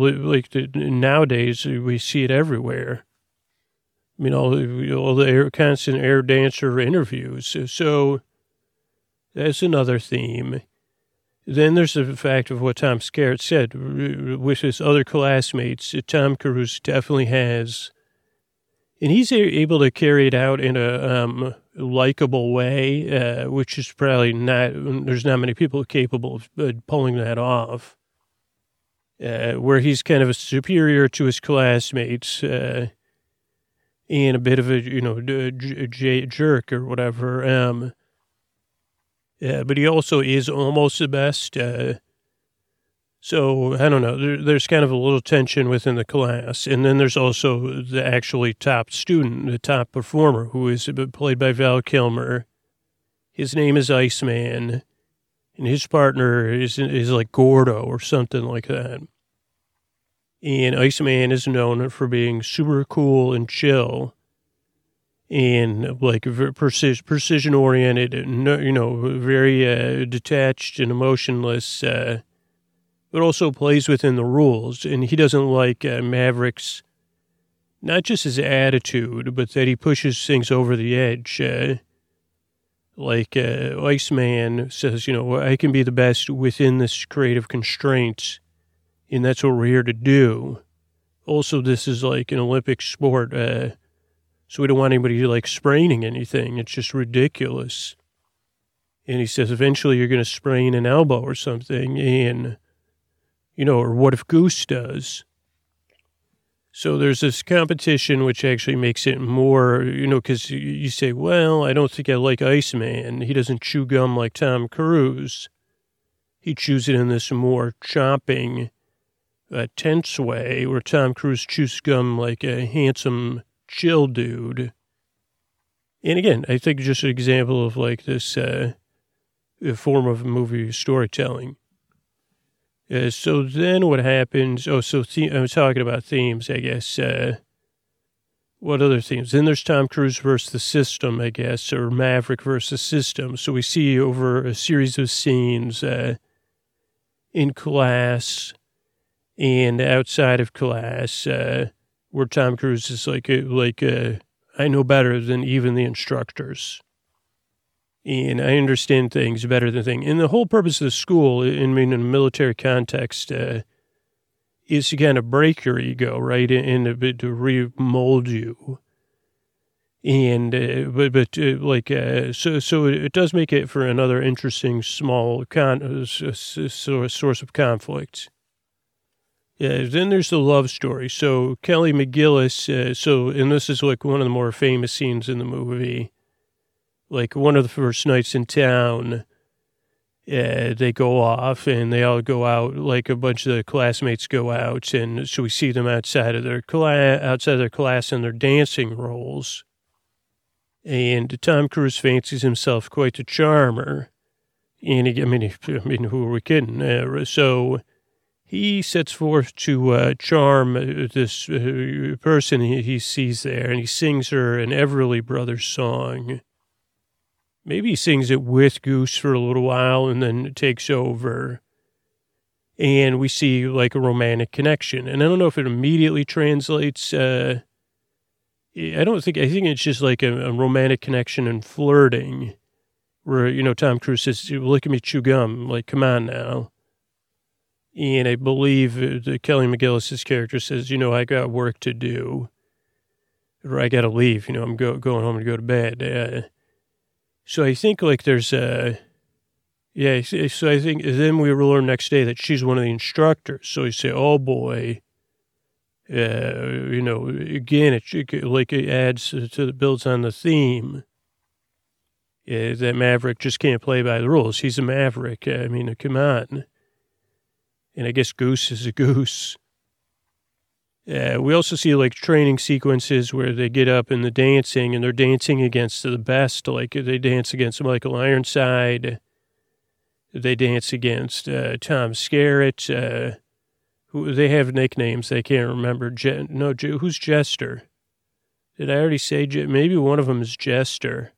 nowadays we see it everywhere. I mean, all the constant air dancer interviews. So that's another theme. Then there's the fact of what Tom Skerritt said with his other classmates. Tom Cruise definitely has, and he's able to carry it out in a likable way, which is probably not, there's not many people capable of pulling that off, where he's kind of a superior to his classmates and a bit of a, jerk or whatever. But he also is almost the best. So, I don't know. There's kind of a little tension within the class. And then there's also the actually top student, the top performer, who is played by Val Kilmer. His name is Iceman. And his partner is like Gordo or something like that. And Iceman is known for being super cool and chill. And like precision oriented, very detached and emotionless, but also plays within the rules. And he doesn't like Maverick's, not just his attitude, but that he pushes things over the edge. Iceman says, I can be the best within this creative constraints, and that's what we're here to do. Also, this is like an Olympic sport, so we don't want anybody like spraining anything. It's just ridiculous. And he says, eventually you're going to sprain an elbow or something. And, or what if Goose does? So there's this competition, which actually makes it more, because you say, well, I don't think I like Iceman. He doesn't chew gum like Tom Cruise. He chews it in this more chomping, tense way, where Tom Cruise chews gum like a handsome, chill dude. And again, I think just an example of like this form of movie storytelling. So then what happens? I was talking about themes, I guess. What other themes? Then there's Tom Cruise versus the system, I guess, or Maverick versus the system. So we see over a series of scenes in class and outside of class, where Tom Cruise is like, I know better than even the instructors. And I understand things better than things. And the whole purpose of the school, in a military context, is to kind of break your ego, right? And to remold you. And, so it does make it for another interesting small source of conflict. Yeah, then there's the love story. So Kelly McGillis, and this is like one of the more famous scenes in the movie. Like one of the first nights in town, they go off and they all go out, like a bunch of the classmates go out. And so we see them outside of their class in their dancing roles. And Tom Cruise fancies himself quite a charmer. And who are we kidding? So he sets forth to charm this person he sees there, and he sings her an Everly Brothers song. Maybe he sings it with Goose for a little while and then takes over. And we see like a romantic connection. And I don't know if it immediately translates. I think it's just like a romantic connection and flirting where, Tom Cruise says, look at me chew gum. Like, come on now. And I believe the Kelly McGillis' character says, I got work to do. Or I got to leave. I'm going home and go to bed. So I think like there's so I think then we learn next day that she's one of the instructors. So you say, oh boy, again, it adds builds on the theme. That Maverick just can't play by the rules. He's a Maverick. Come on. And I guess Goose is a goose. We also see like training sequences where they get up in the dancing and they're dancing against the best. Like they dance against Michael Ironside. They dance against Tom Skerritt. Who they have nicknames. I can't remember. Who's Jester? Did I already say? Maybe one of them is Jester.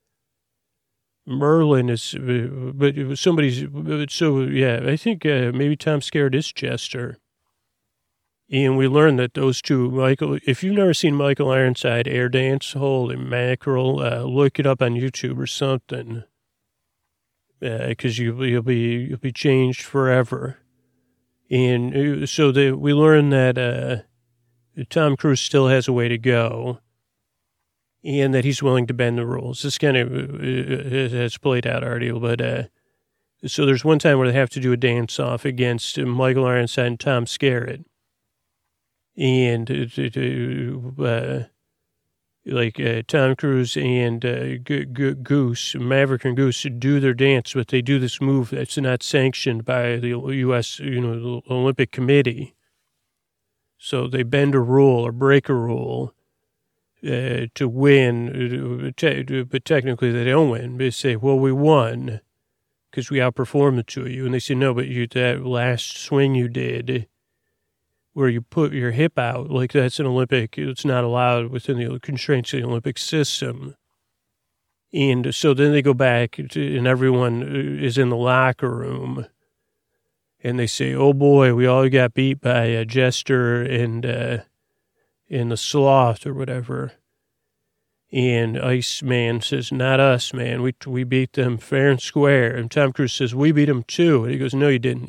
Merlin is, but somebody's. So yeah, I think maybe Tom Skerritt is Jester. And we learned that those two, Michael, if you've never seen Michael Ironside air dance, holy mackerel, look it up on YouTube or something. Because you'll be changed forever. And so we learned that Tom Cruise still has a way to go. And that he's willing to bend the rules. This kind of has played out already, but so there's one time where they have to do a dance-off against Michael Ironside and Tom Skerritt. And Tom Cruise and Goose, Maverick and Goose do their dance, but they do this move that's not sanctioned by the U.S., the Olympic Committee. So they bend a rule or break a rule to win, but technically they don't win. They say, well, we won because we outperformed the two of you. And they say, no, but that last swing you did where you put your hip out, like that's an Olympic, it's not allowed within the constraints of the Olympic system. And so then they go back and everyone is in the locker room and they say, oh boy, we all got beat by Jester and the Sloth or whatever. And Iceman says, not us, man. We beat them fair and square. And Tom Cruise says, we beat them too. And he goes, no, you didn't.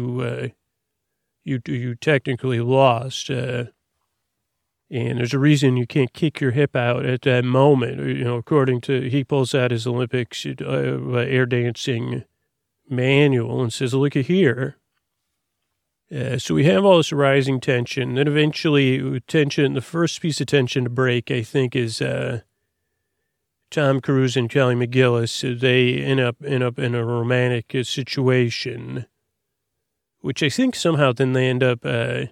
You technically lost. And there's a reason you can't kick your hip out at that moment. According to, he pulls out his Olympics air dancing manual and says, look at here. So we have all this rising tension. Then eventually the first piece of tension to break, I think, is Tom Cruise and Kelly McGillis. They end up in a romantic situation, which I think somehow then they end up,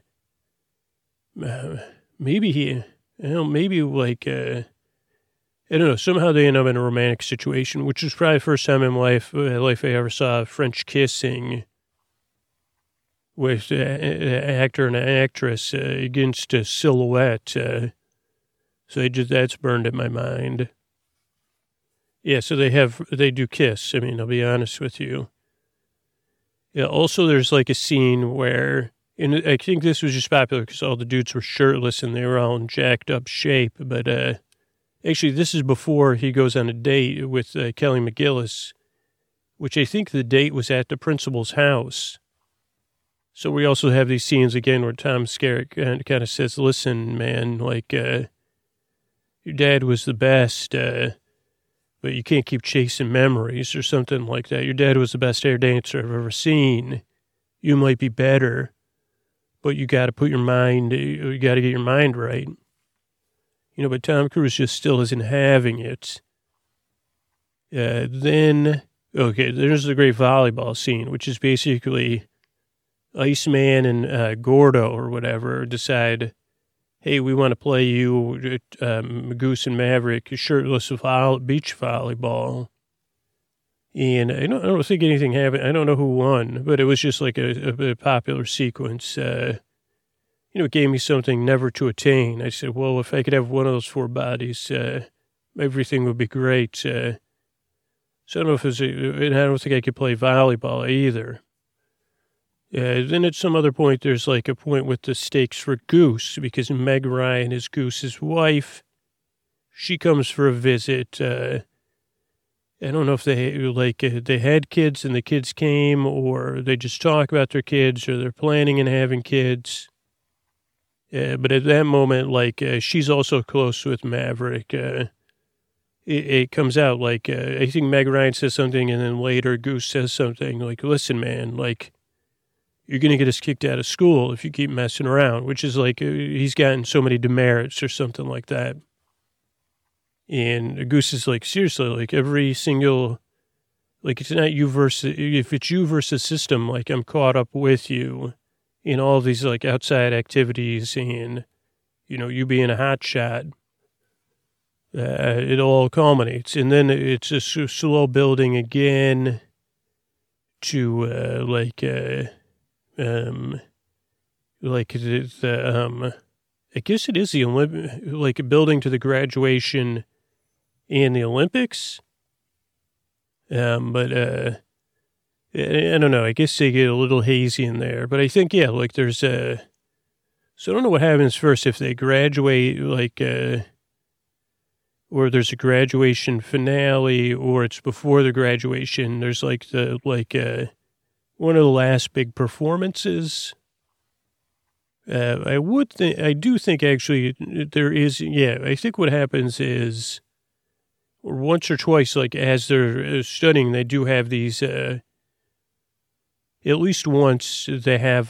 somehow they end up in a romantic situation, which is probably the first time in my life I ever saw French kissing with an actor and an actress against a silhouette. So that's burned in my mind. Yeah, so they do kiss. I'll be honest with you. Yeah, also there's like a scene where And I think this was just popular because all the dudes were shirtless and they were all in jacked up shape. But actually, this is before he goes on a date with Kelly McGillis, which I think the date was at the principal's house. So we also have these scenes again where Tom Skerritt kind of says, listen, man, like, your dad was the best, but you can't keep chasing memories or something like that. Your dad was the best air dancer I've ever seen. You might be better, but you got to get your mind right. You know, but Tom Cruise just still isn't having it. Then, okay, there's the great volleyball scene, which is basically Iceman and Gordo or whatever decide, hey, we want to play you Goose and Maverick shirtless beach volleyball. And I don't think anything happened. I don't know who won, but it was just like a popular sequence. It gave me something never to attain. I said, well, if I could have one of those four bodies, everything would be great. So I don't know if and I don't think I could play volleyball either. Then at some other point, there's like a point with the stakes for Goose because Meg Ryan is Goose's wife. She comes for a visit. I don't know if they had kids and the kids came, or they just talk about their kids, or they're planning on having kids. But at that moment, she's also close with Maverick. It comes out I think Meg Ryan says something, and then later Goose says something like, listen, man, you're going to get us kicked out of school if you keep messing around, which is he's gotten so many demerits or something like that. And Goose is seriously, every single, it's not you versus, if it's you versus system, I'm caught up with you in all these outside activities and, you being a hot shot. It all culminates. And then it's a slow building again to, I guess it is the Olympic, building to the graduation in the Olympics. But I don't know. I guess they get a little hazy in there. But I think, yeah, there's so I don't know what happens first if they graduate, or there's a graduation finale, or it's before the graduation. There's one of the last big performances. I do think actually there is, yeah, I think what happens is once or twice, as they're studying, they do have these, at least once they have,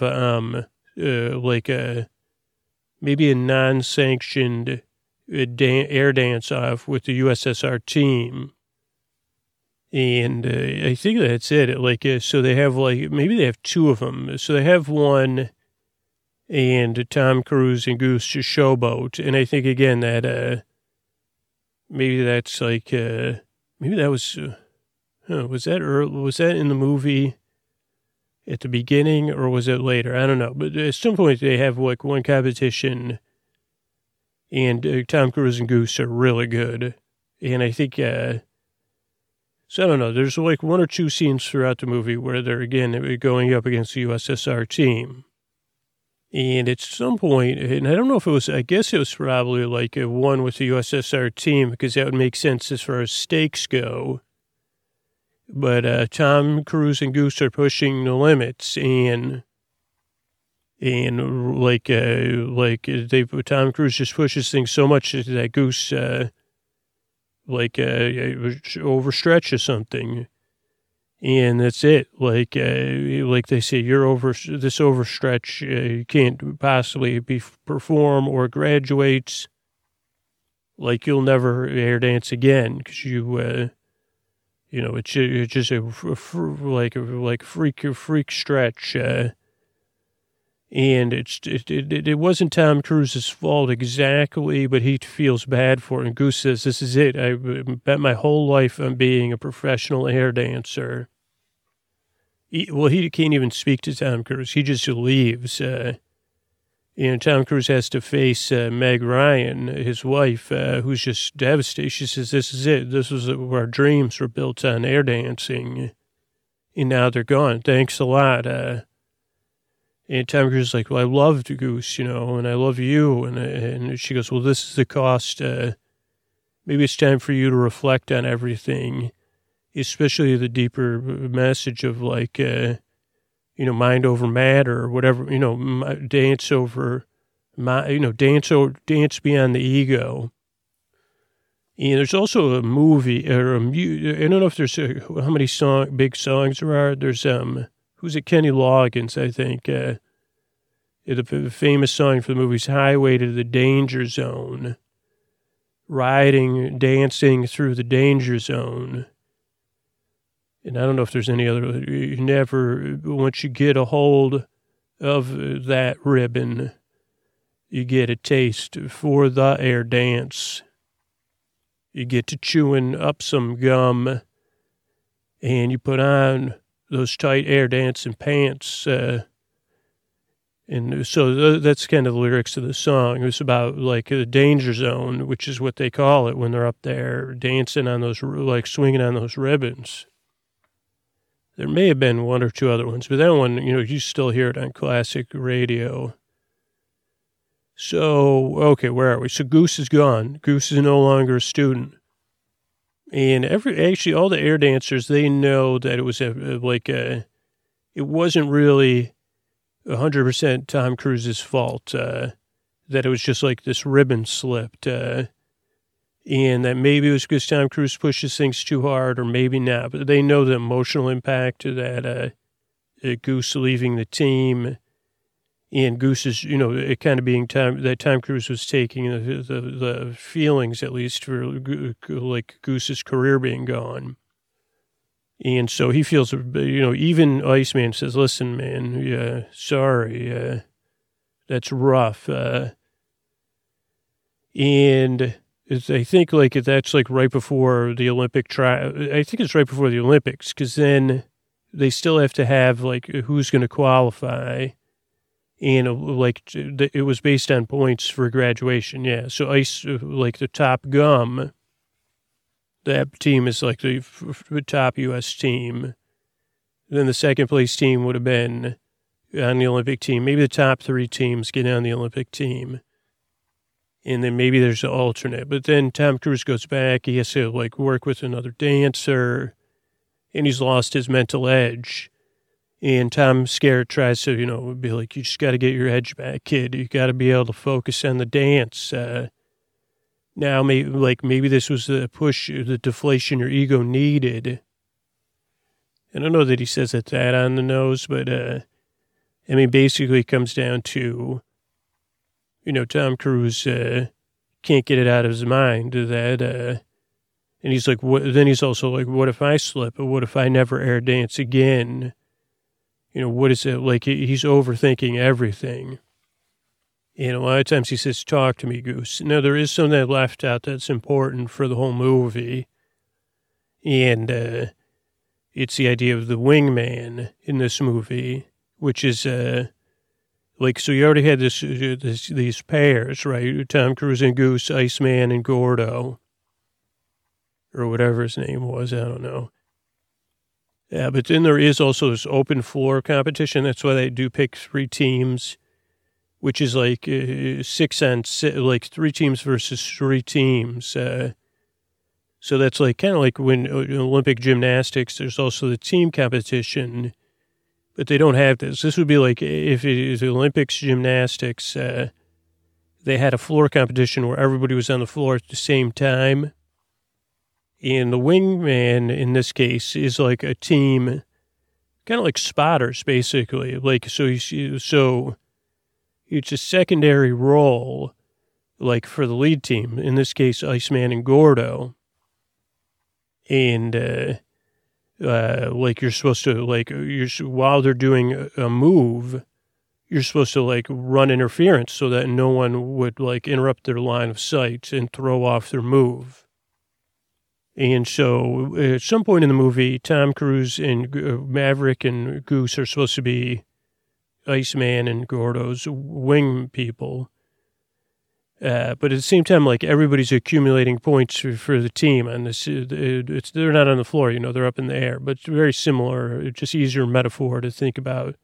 maybe a non-sanctioned air dance off with the USSR team. And I think that's it. So they have maybe they have two of them. So they have one, and Tom Cruise and Goose just showboat. And I think again that maybe that's maybe that was was that in the movie at the beginning, or was it later? I don't know. But at some point they have one competition, and Tom Cruise and Goose are really good. And I think so I don't know. There's one or two scenes throughout the movie where they're, again, going up against the USSR team. And at some point, and I don't know if it was, I guess it was probably a one with the USSR team, because that would make sense as far as stakes go. But Tom Cruise and Goose are pushing the limits, and Tom Cruise just pushes things so much that Goose overstretches something, and that's it. They say, you're over this overstretch. You can't possibly perform or graduate. You'll never air dance again because it's just a freak stretch. And it wasn't Tom Cruise's fault exactly, but he feels bad for it. And Goose says, this is it. I bet my whole life on being a professional air dancer. He can't even speak to Tom Cruise. He just leaves. And Tom Cruise has to face Meg Ryan, his wife, who's just devastated. She says, this is it. This was where our dreams were built on air dancing. And now they're gone. Thanks a lot. And Tom Cruise is like, well, I loved Goose, and I love you. And she goes, well, this is the cost. Maybe it's time for you to reflect on everything, especially the deeper message of like, mind over matter or whatever, dance over, dance beyond the ego. And there's also a movie or I don't know if there's how many big songs there are. There's, who's it? Kenny Loggins, I think. The famous song for the movie is Highway to the Danger Zone. Dancing through the danger zone. And I don't know if there's any other, once you get a hold of that ribbon, you get a taste for the air dance. You get to chewing up some gum, and you put on those tight air dancing pants. And so that's kind of the lyrics of the song. It was about like a danger zone, which is what they call it when they're up there dancing on those, like swinging on those ribbons. There may have been one or two other ones, but that one, you still hear it on classic radio. So, okay, where are we? So Goose is gone. Goose is no longer a student. And actually all the air dancers, they know that it was it wasn't really 100% Tom Cruise's fault, that it was just like this ribbon slipped, and that maybe it was because Tom Cruise pushes things too hard or maybe not, but they know the emotional impact of that, Goose leaving the team. And Goose is, it kind of being that Tom Cruise was taking the feelings, at least, for like Goose's career being gone. And so he feels, even Iceman says, listen, man, sorry, that's rough. And I think like that's like right before the Olympic I think it's right before the Olympics, because then they still have to have like who's going to qualify. And like it was based on points for graduation. Yeah. So like the top gum, that team is like the top U.S. team. Then the second place team would have been on the Olympic team. Maybe the top 3 teams get on the Olympic team. And then maybe there's an alternate. But then Tom Cruise goes back. He has to like work with another dancer. And he's lost his mental edge. And Tom Skerritt tries to, be like, you just got to get your edge back, kid. You got to be able to focus on the dance. Now, maybe this was the push, the deflation your ego needed. I don't know that he says it that on the nose, but, basically it comes down to, Tom Cruise can't get it out of his mind that, and he's like, then he's also like, what if I slip? Or what if I never air dance again? What is it? Like, he's overthinking everything. A lot of times he says, talk to me, Goose. Now, there is something that left out that's important for the whole movie. And it's the idea of the wingman in this movie, which is, so you already had these pairs, right? Tom Cruise and Goose, Iceman and Gordo. Or whatever his name was, I don't know. Yeah, but then there is also this open floor competition. That's why they do pick 3 teams, which is like 6 on 6, like 3 teams versus 3 teams. So that's like kind of like when Olympic gymnastics, there's also the team competition, but they don't have this. This would be like if it is Olympics gymnastics, they had a floor competition where everybody was on the floor at the same time. And the wingman, in this case, is like a team, kind of like spotters, basically. Like, so it's a secondary role, like for the lead team, in this case, Iceman and Gordo. And, like, you're supposed to, like, while they're doing a move, you're supposed to, like, run interference so that no one would, like, interrupt their line of sight and throw off their move. And so at some point in the movie, Tom Cruise and Maverick and Goose are supposed to be Iceman and Gordo's wing people. But at the same time, like everybody's accumulating points for the team. And they're not on the floor, they're up in the air. But it's very similar, just easier metaphor to think about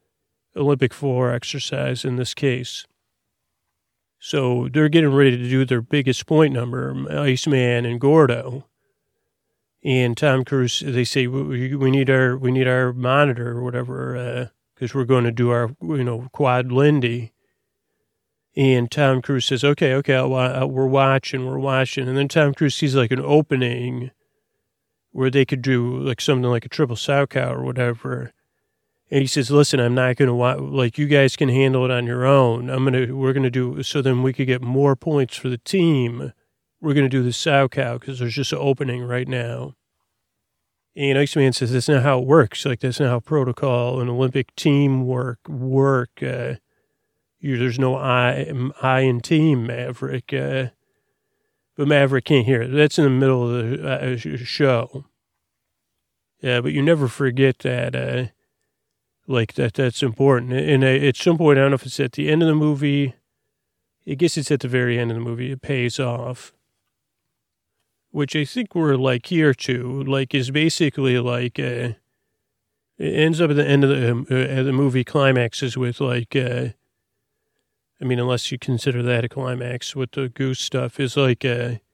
Olympic floor exercise in this case. So they're getting ready to do their biggest point number, Iceman and Gordo. And Tom Cruise, they say, we need our monitor or whatever, because we're going to do our, quad Lindy. And Tom Cruise says, okay, we're watching. And then Tom Cruise sees like an opening where they could do like something like a triple sow cow or whatever. And he says, listen, I'm not going to watch, like you guys can handle it on your own. We're going to do, so then we could get more points for the team. We're going to do the sow cow because there's just an opening right now. And Iceman says, that's not how it works. Like, that's not how protocol and Olympic teamwork work. There's no I in team, Maverick. But Maverick can't hear it. That's in the middle of the show. Yeah, but you never forget that, that's important. And at some point, I don't know if it's at the end of the movie. I guess it's at the very end of the movie. It pays off. Which I think we're like here too, like is basically like, it ends up at the end of the movie climaxes with like, unless you consider that a climax with the Goose stuff, is like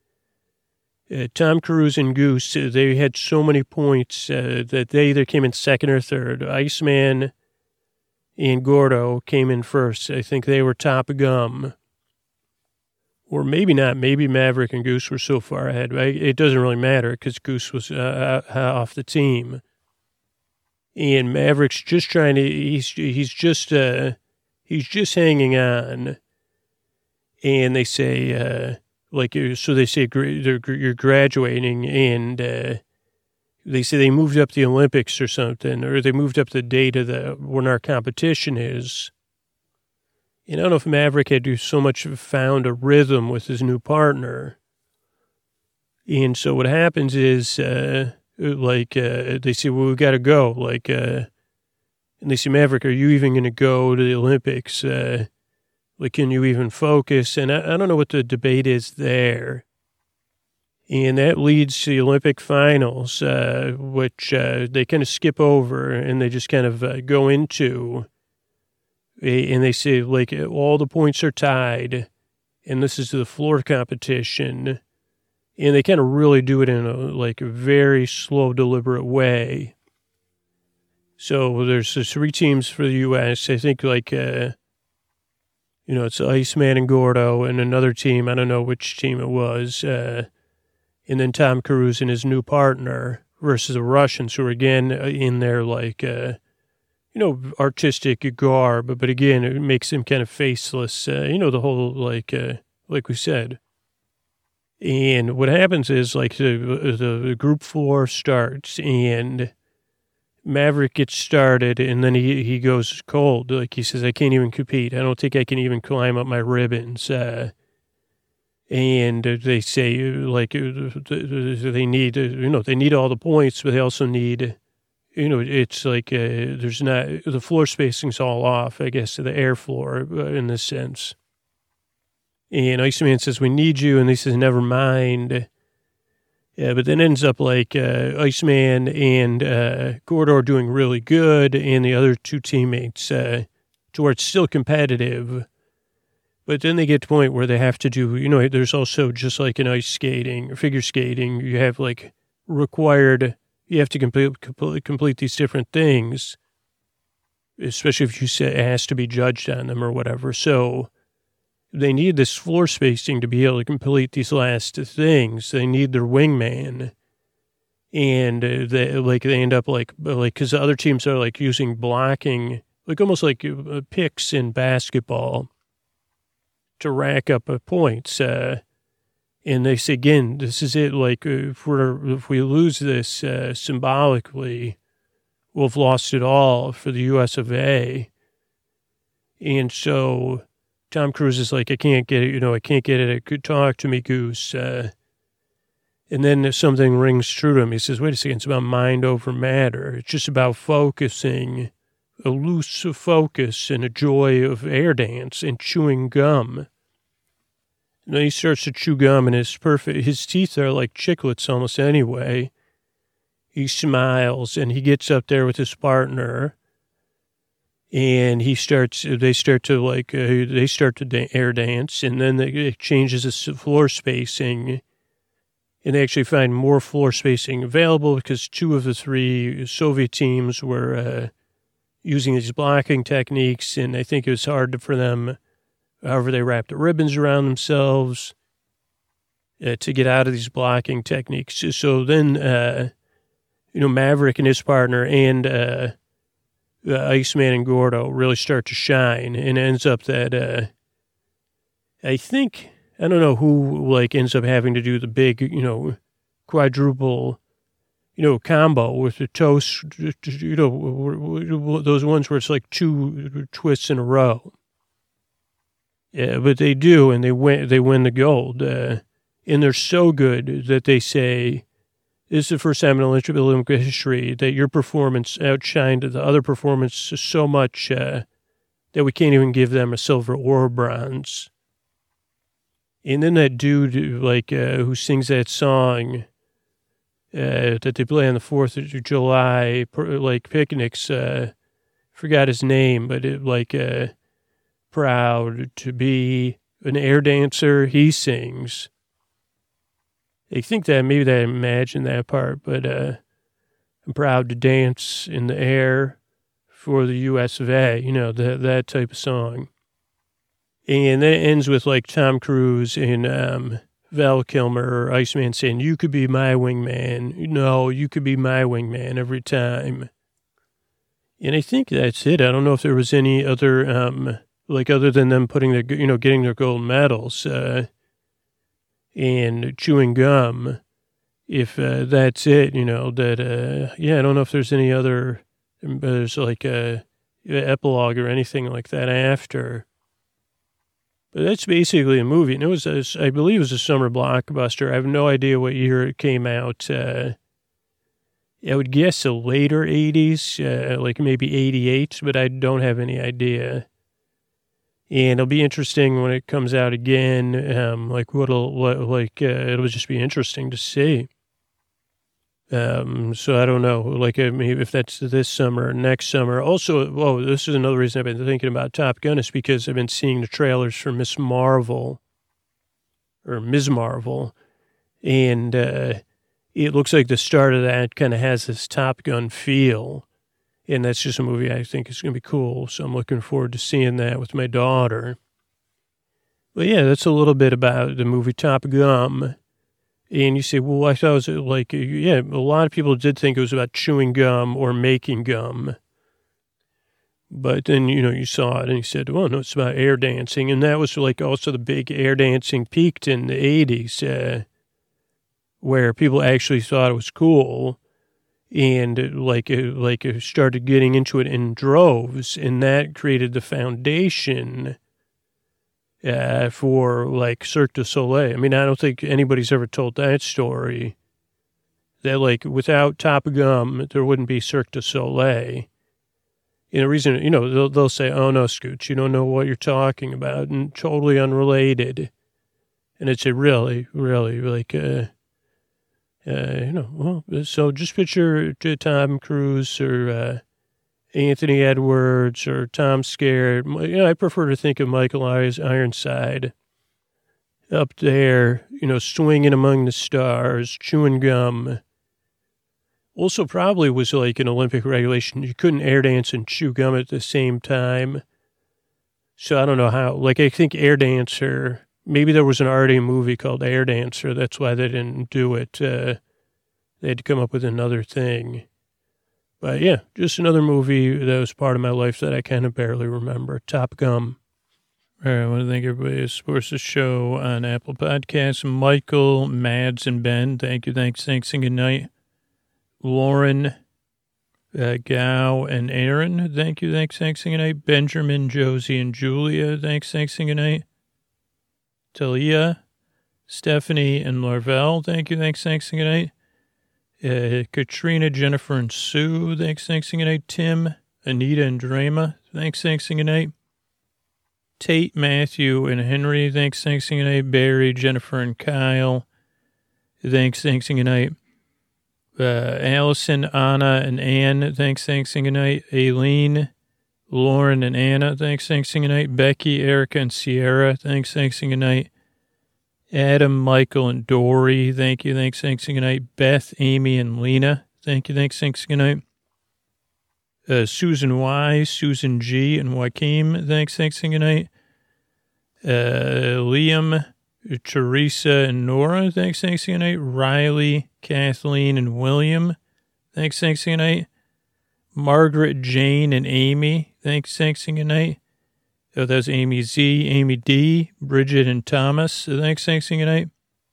Tom Cruise and Goose, they had so many points that they either came in second or third. Iceman and Gordo came in first. I think they were top gum. Or maybe not. Maybe Maverick and Goose were so far ahead. It doesn't really matter because Goose was off the team. And Maverick's just trying to, he's just hanging on. And they say, so they say you're graduating, and they say they moved up the Olympics or something, or they moved up the date of when our competition is. And I don't know if Maverick had so much found a rhythm with his new partner. And so what happens is, they say, well, we got to go. And they say, Maverick, are you even going to go to the Olympics? Can you even focus? And I don't know what the debate is there. And that leads to the Olympic finals, which they kind of skip over and they just kind of go into. And they say, all the points are tied, and this is the floor competition. And they kind of really do it in a very slow, deliberate way. So there's 3 teams for the U.S. I think, it's Iceman and Gordo and another team. I don't know which team it was. And then Tom Cruise and his new partner versus the Russians, who are, again, in their, artistic garb, but again, it makes him kind of faceless, the whole, like we said. And what happens is, the group 4 starts, and Maverick gets started, and then he goes cold. He says, I can't even compete. I don't think I can even climb up my ribbons. And they say, they need, they need all the points, but they also need... it's there's not, the floor spacing's all off, I guess, to the air floor in this sense. And Iceman says, we need you. And he says, never mind. Yeah, but then ends up Iceman and Gordo are doing really good. And the other 2 teammates, to where it's still competitive. But then they get to the point where they have to do, there's also just like in ice skating or figure skating, you have required... You have to complete these different things, especially if you say it has to be judged on them or whatever. So they need this floor spacing to be able to complete these last things. They need their wingman. And they end up because the other teams are using blocking, almost like picks in basketball to rack up points. And they say, again, this is it. If we lose this symbolically, we'll have lost it all for the U.S. of A. And so Tom Cruise is I can't get it. I can't get it. Talk to me, Goose. And then something rings true to him. He says, wait a second, it's about mind over matter. It's just about focusing, a loose focus and a joy of air dance and chewing gum. And then he starts to chew gum, and his teeth are like chiclets almost anyway. He smiles, and he gets up there with his partner, And they start to air dance, and then it changes the floor spacing, and they actually find more floor spacing available because 2 of the 3 Soviet teams were using these blocking techniques, and I think it was hard for them, however they wrapped the ribbons around themselves, to get out of these blocking techniques. So then, Maverick and his partner and Iceman and Gordo really start to shine, and it ends up that I don't know who ends up having to do the big quadruple combo with the toast, those ones where it's like 2 twists in a row. Yeah, but they do, and they win the gold, and they're so good that they say, this is the first time in Olympic history that your performance outshined the other performance so much that we can't even give them a silver or a bronze. And then that dude, who sings that song that they play on the 4th of July, picnics, forgot his name, but proud to be an air dancer, he sings. I think that maybe I imagined that part, but I'm proud to dance in the air for the U.S. of A., that type of song. And then it ends with Tom Cruise and Val Kilmer or Iceman saying, you could be my wingman. No, you could be my wingman every time. And I think that's it. I don't know if there was any other, other than them putting their, getting their gold medals, and chewing gum, if that's it, I don't know if there's any other, there's a epilogue or anything like that after. But that's basically a movie. And it was, I believe it was a summer blockbuster. I have no idea what year it came out. I would guess the later 80s, maybe 88, but I don't have any idea. And it'll be interesting when it comes out again. It'll just be interesting to see. So I don't know, maybe if that's this summer or next summer. Also, this is another reason I've been thinking about Top Gun is because I've been seeing the trailers for Ms. Marvel, and it looks like the start of that kind of has this Top Gun feel. And that's just a movie I think is going to be cool. So I'm looking forward to seeing that with my daughter. But yeah, that's a little bit about the movie Top Gun. And you say, well, I thought it was a lot of people did think it was about chewing gum or making gum. But then, you saw it and you said, well, no, it's about air dancing. And that was also the big air dancing peaked in the 80s, where people actually thought it was cool. And started getting into it in droves, and that created the foundation for Cirque du Soleil. I mean, I don't think anybody's ever told that story. That without Top Gun, there wouldn't be Cirque du Soleil. And the reason, they'll say, "Oh no, Scooch, you don't know what you're talking about," and totally unrelated. And it's a really, so just picture Tom Cruise or Anthony Edwards or Tom Skerritt. I prefer to think of Michael Ironside up there, swinging among the stars, chewing gum. Also probably was an Olympic regulation. You couldn't air dance and chew gum at the same time. So I don't know how, I think Air Dancer, maybe there was already a movie called Air Dancer. That's why they didn't do it. They had to come up with another thing. But yeah, just another movie that was part of my life that I kind of barely remember. Top Gun. All right, I want to thank everybody who supports the show on Apple Podcasts. Michael, Mads, and Ben, thank you, thanks, and good night. Lauren, Gao, and Aaron, thank you, thanks, and good night. Benjamin, Josie, and Julia, thanks, and good night. Talia, Stephanie, and Larvell, thank you, thanks, and good night. Katrina, Jennifer, and Sue, thanks, and good night. Tim, Anita, and Drama, thanks, and good night. Tate, Matthew, and Henry, thanks, and good night. Barry, Jennifer, and Kyle, thanks, and good night. Allison, Anna, and Ann, thanks, and good night. Aileen, Lauren and Anna, thanks and good night. Becky, Erica, and Sierra, thanks and good night. Adam, Michael, and Dory, thank you, thanks and good night. Beth, Amy, and Lena, thank you, thanks and good night. Susan Y, Susan G, and Joaquin, thanks and good night. Liam, Teresa, and Nora, thanks and good night. Riley, Kathleen, and William, thanks and good night. Margaret, Jane, and Amy, thanks and good night. Oh, that was Amy Z, Amy D, Bridget, and Thomas, thanks and good night.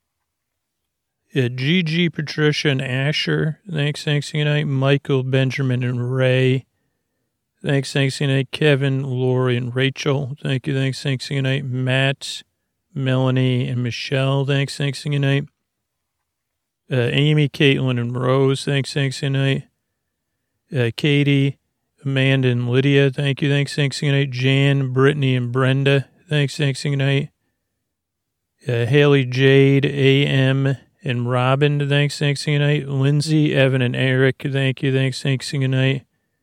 Gigi, Patricia, and Asher, thanks and good night. Michael, Benjamin, and Ray, thanks and good night. Kevin, Lori, and Rachel, thank you, thanks and good night. Matt, Melanie, and Michelle, thanks and good night. Amy, Caitlin, and Rose, thanks and good night. Katie, Amanda, and Lydia, thank you, thanks and good night. Jan, Brittany, and Brenda, thanks and good night. Haley, Jade, AM, and Robin, thanks and good night. Lindsay, Evan, and Eric, thank you, thanks and good night.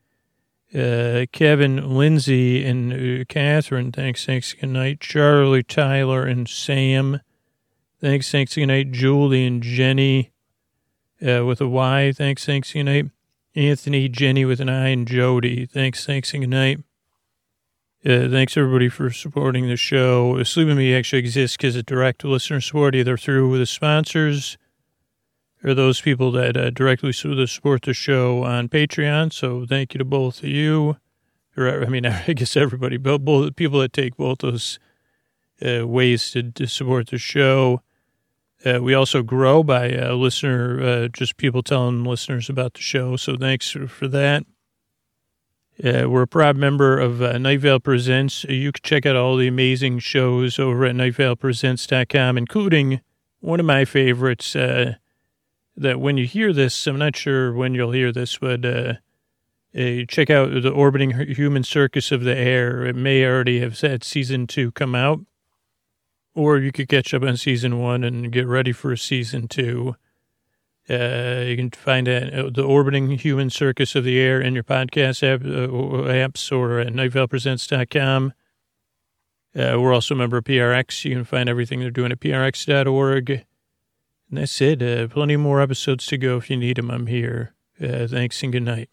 Kevin, Lindsay, and Catherine, thanks and good night. Charlie, Tyler, and Sam, thanks and good night. Julie and Jenny, with a Y, thanks and good night. Anthony, Jenny with an I, and Jody, thanks and good night. Thanks, everybody, for supporting the show. Sleep With Me actually exists because of direct listener support, either through the sponsors or those people that directly support the show on Patreon. So thank you to both of you. Or, I mean, I guess everybody, but both people that take both those ways to support the show. We also grow by just people telling listeners about the show. So thanks for that. We're a proud member of Night Vale Presents. You can check out all the amazing shows over at nightvalepresents.com, including one of my favorites that when you hear this, I'm not sure when you'll hear this, but check out the Orbiting Human Circus of the Air. It may already have had season 2 come out. Or you could catch up on season 1 and get ready for season 2. You can find the Orbiting Human Circus of the Air in your podcast apps or at nightvalepresents.com. We're also a member of PRX. You can find everything they're doing at prx.org. And that's it. Plenty more episodes to go if you need them. I'm here. Thanks and good night.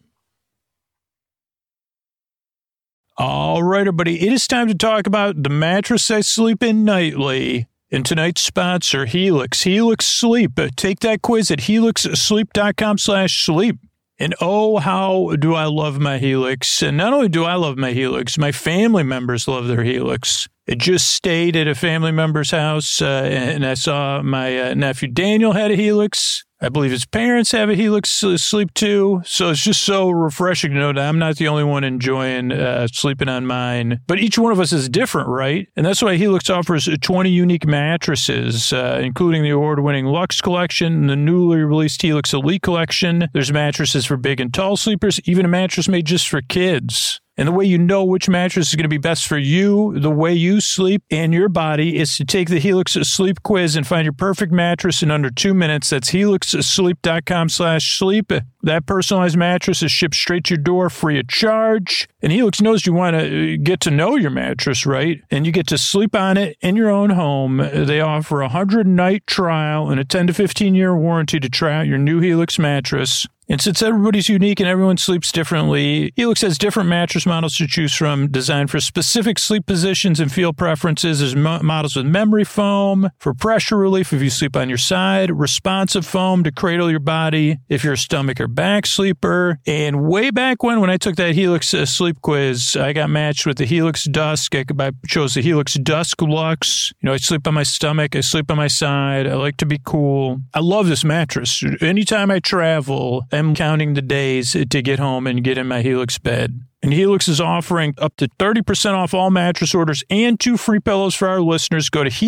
All right, everybody, it is time to talk about the mattress I sleep in nightly. And tonight's sponsor, Helix. Helix Sleep. Take that quiz at helixsleep.com/sleep. And oh, how do I love my Helix. And not only do I love my Helix, my family members love their Helix. I just stayed at a family member's house, and I saw my nephew Daniel had a Helix. I believe his parents have a Helix Sleep too. So it's just so refreshing to know that I'm not the only one enjoying sleeping on mine. But each one of us is different, right? And that's why Helix offers 20 unique mattresses, including the award-winning Luxe Collection and the newly released Helix Elite Collection. There's mattresses for big and tall sleepers, even a mattress made just for kids. And the way you know which mattress is going to be best for you, the way you sleep, and your body is to take the Helix Sleep quiz and find your perfect mattress in under 2 minutes. That's helixsleep.com/sleep. That personalized mattress is shipped straight to your door free of charge. And Helix knows you want to get to know your mattress, right? And you get to sleep on it in your own home. They offer a 100-night trial and a 10 to 15-year warranty to try out your new Helix mattress. And since everybody's unique and everyone sleeps differently, Helix has different mattress models to choose from, designed for specific sleep positions and feel preferences. There's models with memory foam for pressure relief if you sleep on your side, responsive foam to cradle your body if you're a stomach or back sleeper. And way back when I took that Helix sleep quiz, I got matched with the Helix Dusk. I chose the Helix Dusk Luxe. You know, I sleep on my stomach. I sleep on my side. I like to be cool. I love this mattress. Anytime I travel, I'm counting the days to get home and get in my Helix bed. And Helix is offering up to 30% off all mattress orders and 2 free pillows for our listeners. Go to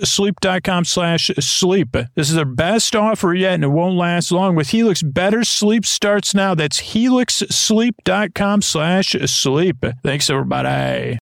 helixsleep.com/sleep. This is their best offer yet, and it won't last long. With Helix, better sleep starts now. That's helixsleep.com/sleep. Thanks, everybody.